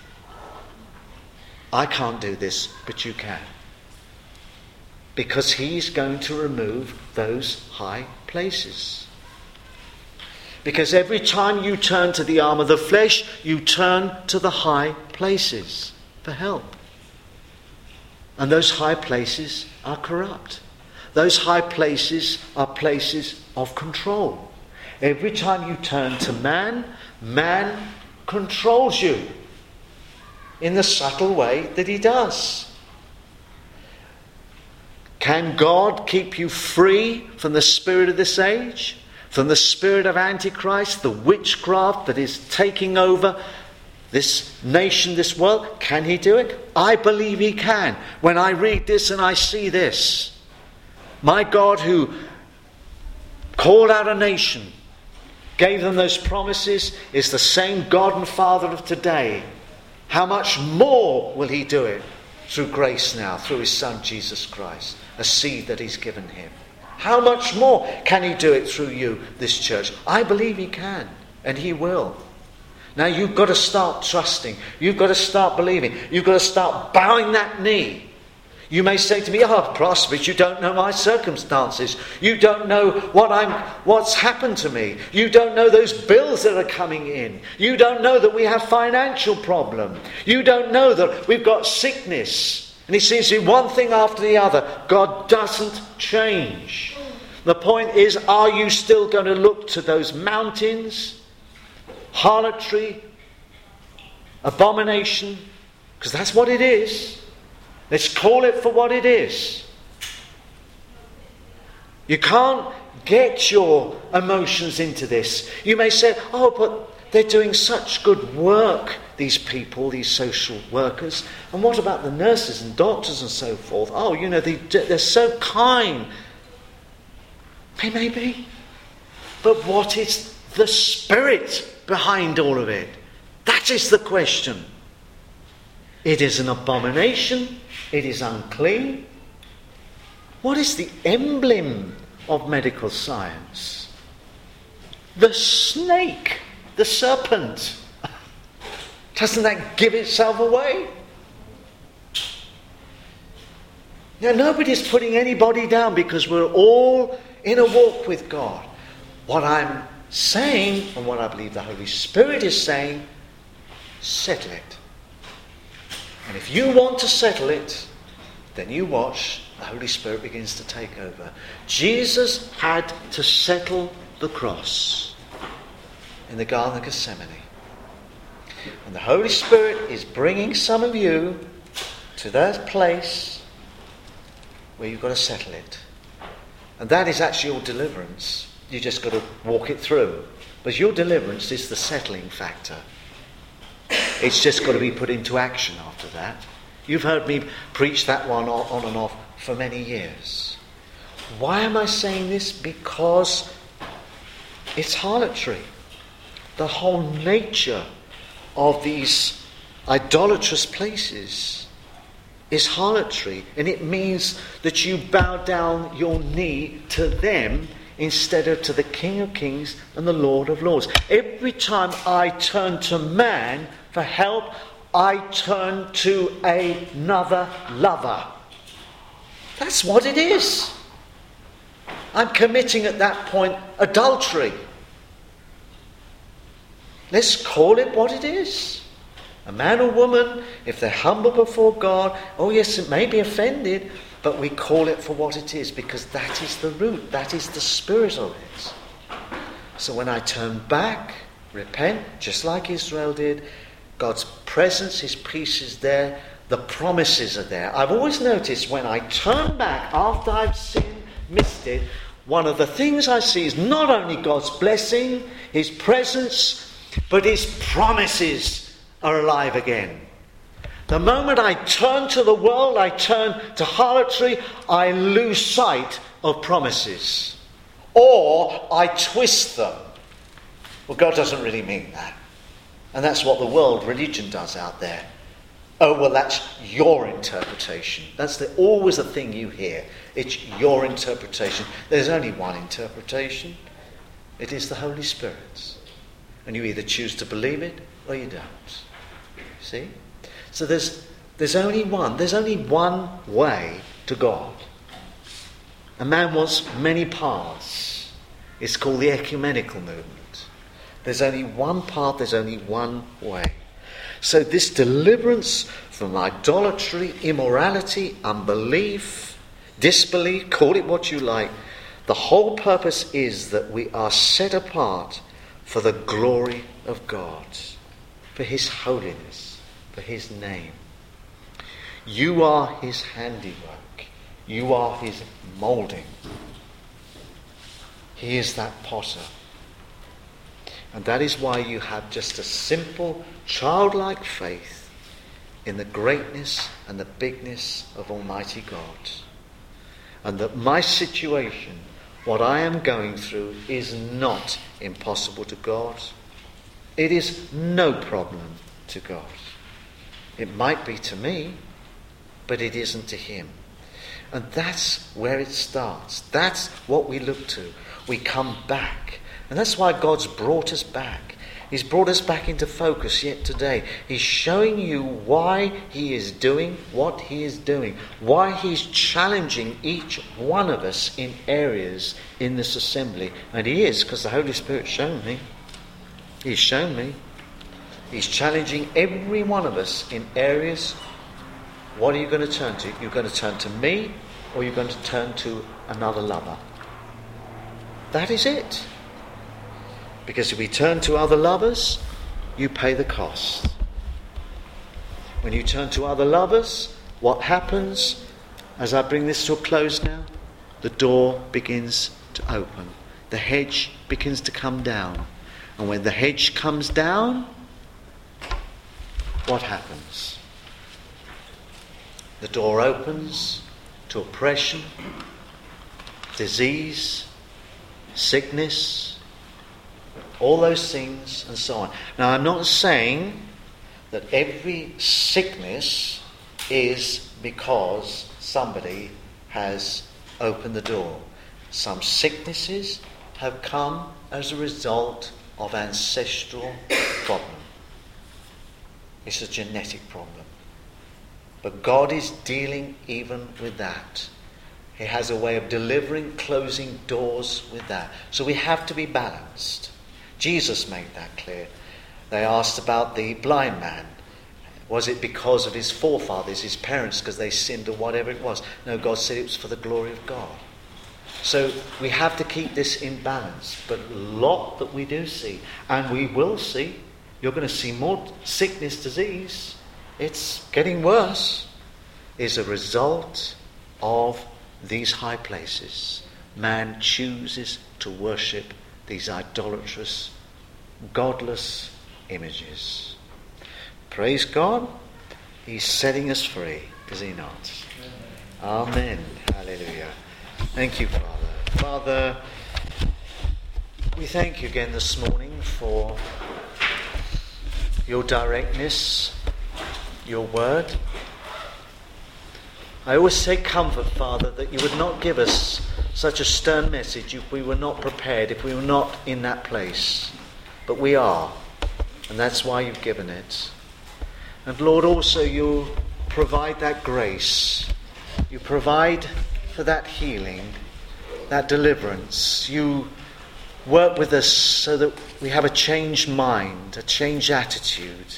I can't do this, but you can. Because he's going to remove those high places. Because every time you turn to the arm of the flesh, you turn to the high places for help. And those high places are corrupt. Those high places are places of control. Every time you turn to man, man controls you in the subtle way that he does. Can God keep you free from the spirit of this age? From the spirit of Antichrist, the witchcraft that is taking over this nation, this world? Can he do it? I believe he can. When I read this and I see this, my God who called out a nation, gave them those promises, is the same God and Father of today. How much more will he do it through grace now, through his Son Jesus Christ, a seed that he's given him? How much more can he do it through you, this church? I believe he can, and he will. Now you've got to start trusting. You've got to start believing. You've got to start bowing that knee. You may say to me, Prosper, you don't know my circumstances. You don't know what's happened to me. You don't know those bills that are coming in. You don't know that we have financial problem. You don't know that we've got sickness. And he seems to be one thing after the other. God doesn't change. The point is, are you still going to look to those mountains? Harlotry, abomination, because that's what it is. Let's call it for what it is. You can't get your emotions into this. You may say, but they're doing such good work, these people, these social workers. And what about the nurses and doctors and so forth? They're so kind. They may be. But what is the spirit behind all of it? That is the question. It is an abomination. It is unclean. What is the emblem of medical science? The snake, the serpent. Doesn't that give itself away? Now, nobody's putting anybody down because we're all in a walk with God. What I'm saying, and what I believe the Holy Spirit is saying, settle it. And if you want to settle it, then you watch, the Holy Spirit begins to take over. Jesus had to settle the cross in the Garden of Gethsemane. And the Holy Spirit is bringing some of you to that place where you've got to settle it. And that is actually your deliverance. You just got to walk it through. But your deliverance is the settling factor. It's just got to be put into action after that. You've heard me preach that one on and off for many years. Why am I saying this? Because it's harlotry. The whole nature of these idolatrous places is harlotry. And it means that you bow down your knee to them instead of to the King of Kings and the Lord of Lords. Every time I turn to man for help, I turn to another lover. That's what it is. I'm committing at that point adultery. Let's call it what it is. A man or woman, if they're humble before God, oh yes, it may be offended, but we call it for what it is, because that is the root, that is the spirit of it. So when I turn back, repent, just like Israel did, God's presence, his peace is there, the promises are there. I've always noticed when I turn back after I've sinned, missed it, one of the things I see is not only God's blessing, his presence, but his promises are alive again. The moment I turn to the world, I turn to harlotry, I lose sight of promises. Or I twist them. Well, God doesn't really mean that. And that's what the world religion does out there. Oh, well, that's your interpretation. That's always the thing you hear. It's your interpretation. There's only one interpretation. It is the Holy Spirit's. And you either choose to believe it or you don't. See? So there's only one. There's only one way to God. A man wants many paths. It's called the ecumenical movement. There's only one path. There's only one way. So this deliverance from idolatry, immorality, unbelief, disbelief, call it what you like, the whole purpose is that we are set apart for the glory of God, for his holiness, for his name. You are his handiwork. You are his moulding. He is that potter. And that is why you have just a simple, childlike faith in the greatness and the bigness of Almighty God. And that my situation, what I am going through, is not impossible to God. It is no problem to God. It might be to me, but it isn't to him. And that's where it starts. That's what we look to. We come back. And that's why God's brought us back. He's brought us back into focus yet today. He's showing you why he is doing what he is doing. Why he's challenging each one of us in areas in this assembly. And he is, because the Holy Spirit's shown me. He's shown me. He's challenging every one of us in areas. What are you going to turn to? You're going to turn to me, or you're going to turn to another lover. That is it. Because if we turn to other lovers, you pay the cost. When you turn to other lovers, what happens? As I bring this to a close now, the door begins to open. The hedge begins to come down. And when the hedge comes down, what happens? The door opens to oppression, disease, sickness, all those things and so on. Now, I'm not saying that every sickness is because somebody has opened the door. Some sicknesses have come as a result of ancestral problem. It's a genetic problem. But God is dealing even with that. He has a way of delivering, closing doors with that. So we have to be balanced. Jesus made that clear. They asked about the blind man. Was it because of his forefathers, his parents, because they sinned or whatever it was? No, God said it was for the glory of God. So we have to keep this in balance. But a lot that we do see, and we will see, you're going to see more sickness, disease. It's getting worse, is a result of these high places. Man chooses to worship these idolatrous, godless images. Praise God, he's setting us free, is he not? Amen. Hallelujah. Thank you, Father. Father, we thank you again this morning for your directness, your word. I always take comfort, Father, that you would not give us such a stern message if we were not prepared, if we were not in that place. But we are, and that's why you've given it. And Lord, also you provide that grace. You provide for that healing, that deliverance. You work with us so that we have a changed mind, a changed attitude.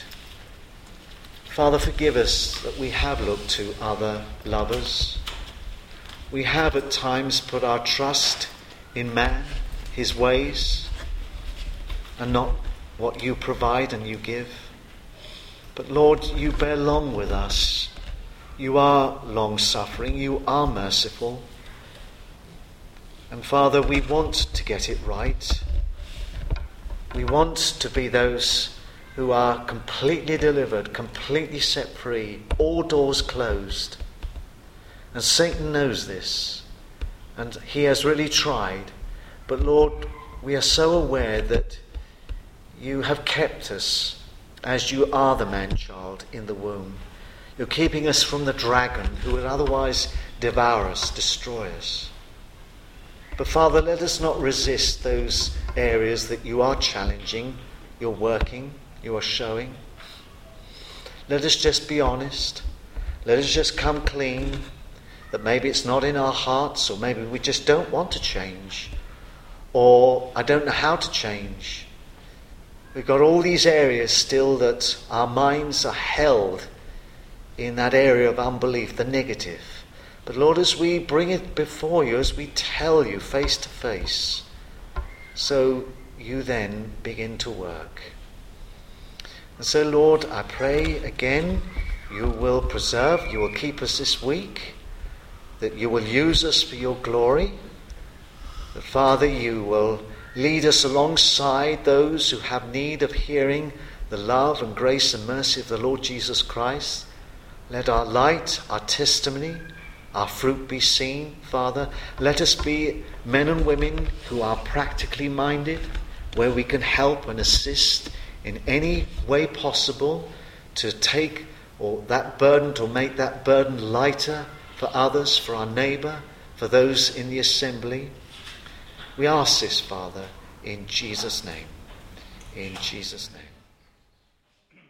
Father, forgive us that we have looked to other lovers. We have at times put our trust in man, his ways, and not what you provide and you give. But Lord, you bear long with us. You are long-suffering. You are merciful. And Father, we want to get it right. We want to be those who are completely delivered, completely set free, all doors closed. And Satan knows this. And he has really tried. But Lord, we are so aware that you have kept us as you are the man-child in the womb. You're keeping us from the dragon who would otherwise devour us, destroy us. But Father, let us not resist those areas that you are challenging, you're working, you are showing. Let us just be honest. Let us just come clean. That maybe it's not in our hearts, or maybe we just don't want to change. Or I don't know how to change. We've got all these areas still that our minds are held in that area of unbelief, the negative. But Lord, as we bring it before you, as we tell you face to face, so you then begin to work. And so Lord, I pray again, you will preserve, you will keep us this week, that you will use us for your glory, that Father, you will lead us alongside those who have need of hearing the love and grace and mercy of the Lord Jesus Christ. Let our light, our testimony, our fruit be seen, Father. Let us be men and women who are practically minded, where we can help and assist in any way possible to take or that burden, to make that burden lighter for others, for our neighbour, for those in the assembly. We ask this, Father, in Jesus' name. In Jesus' name.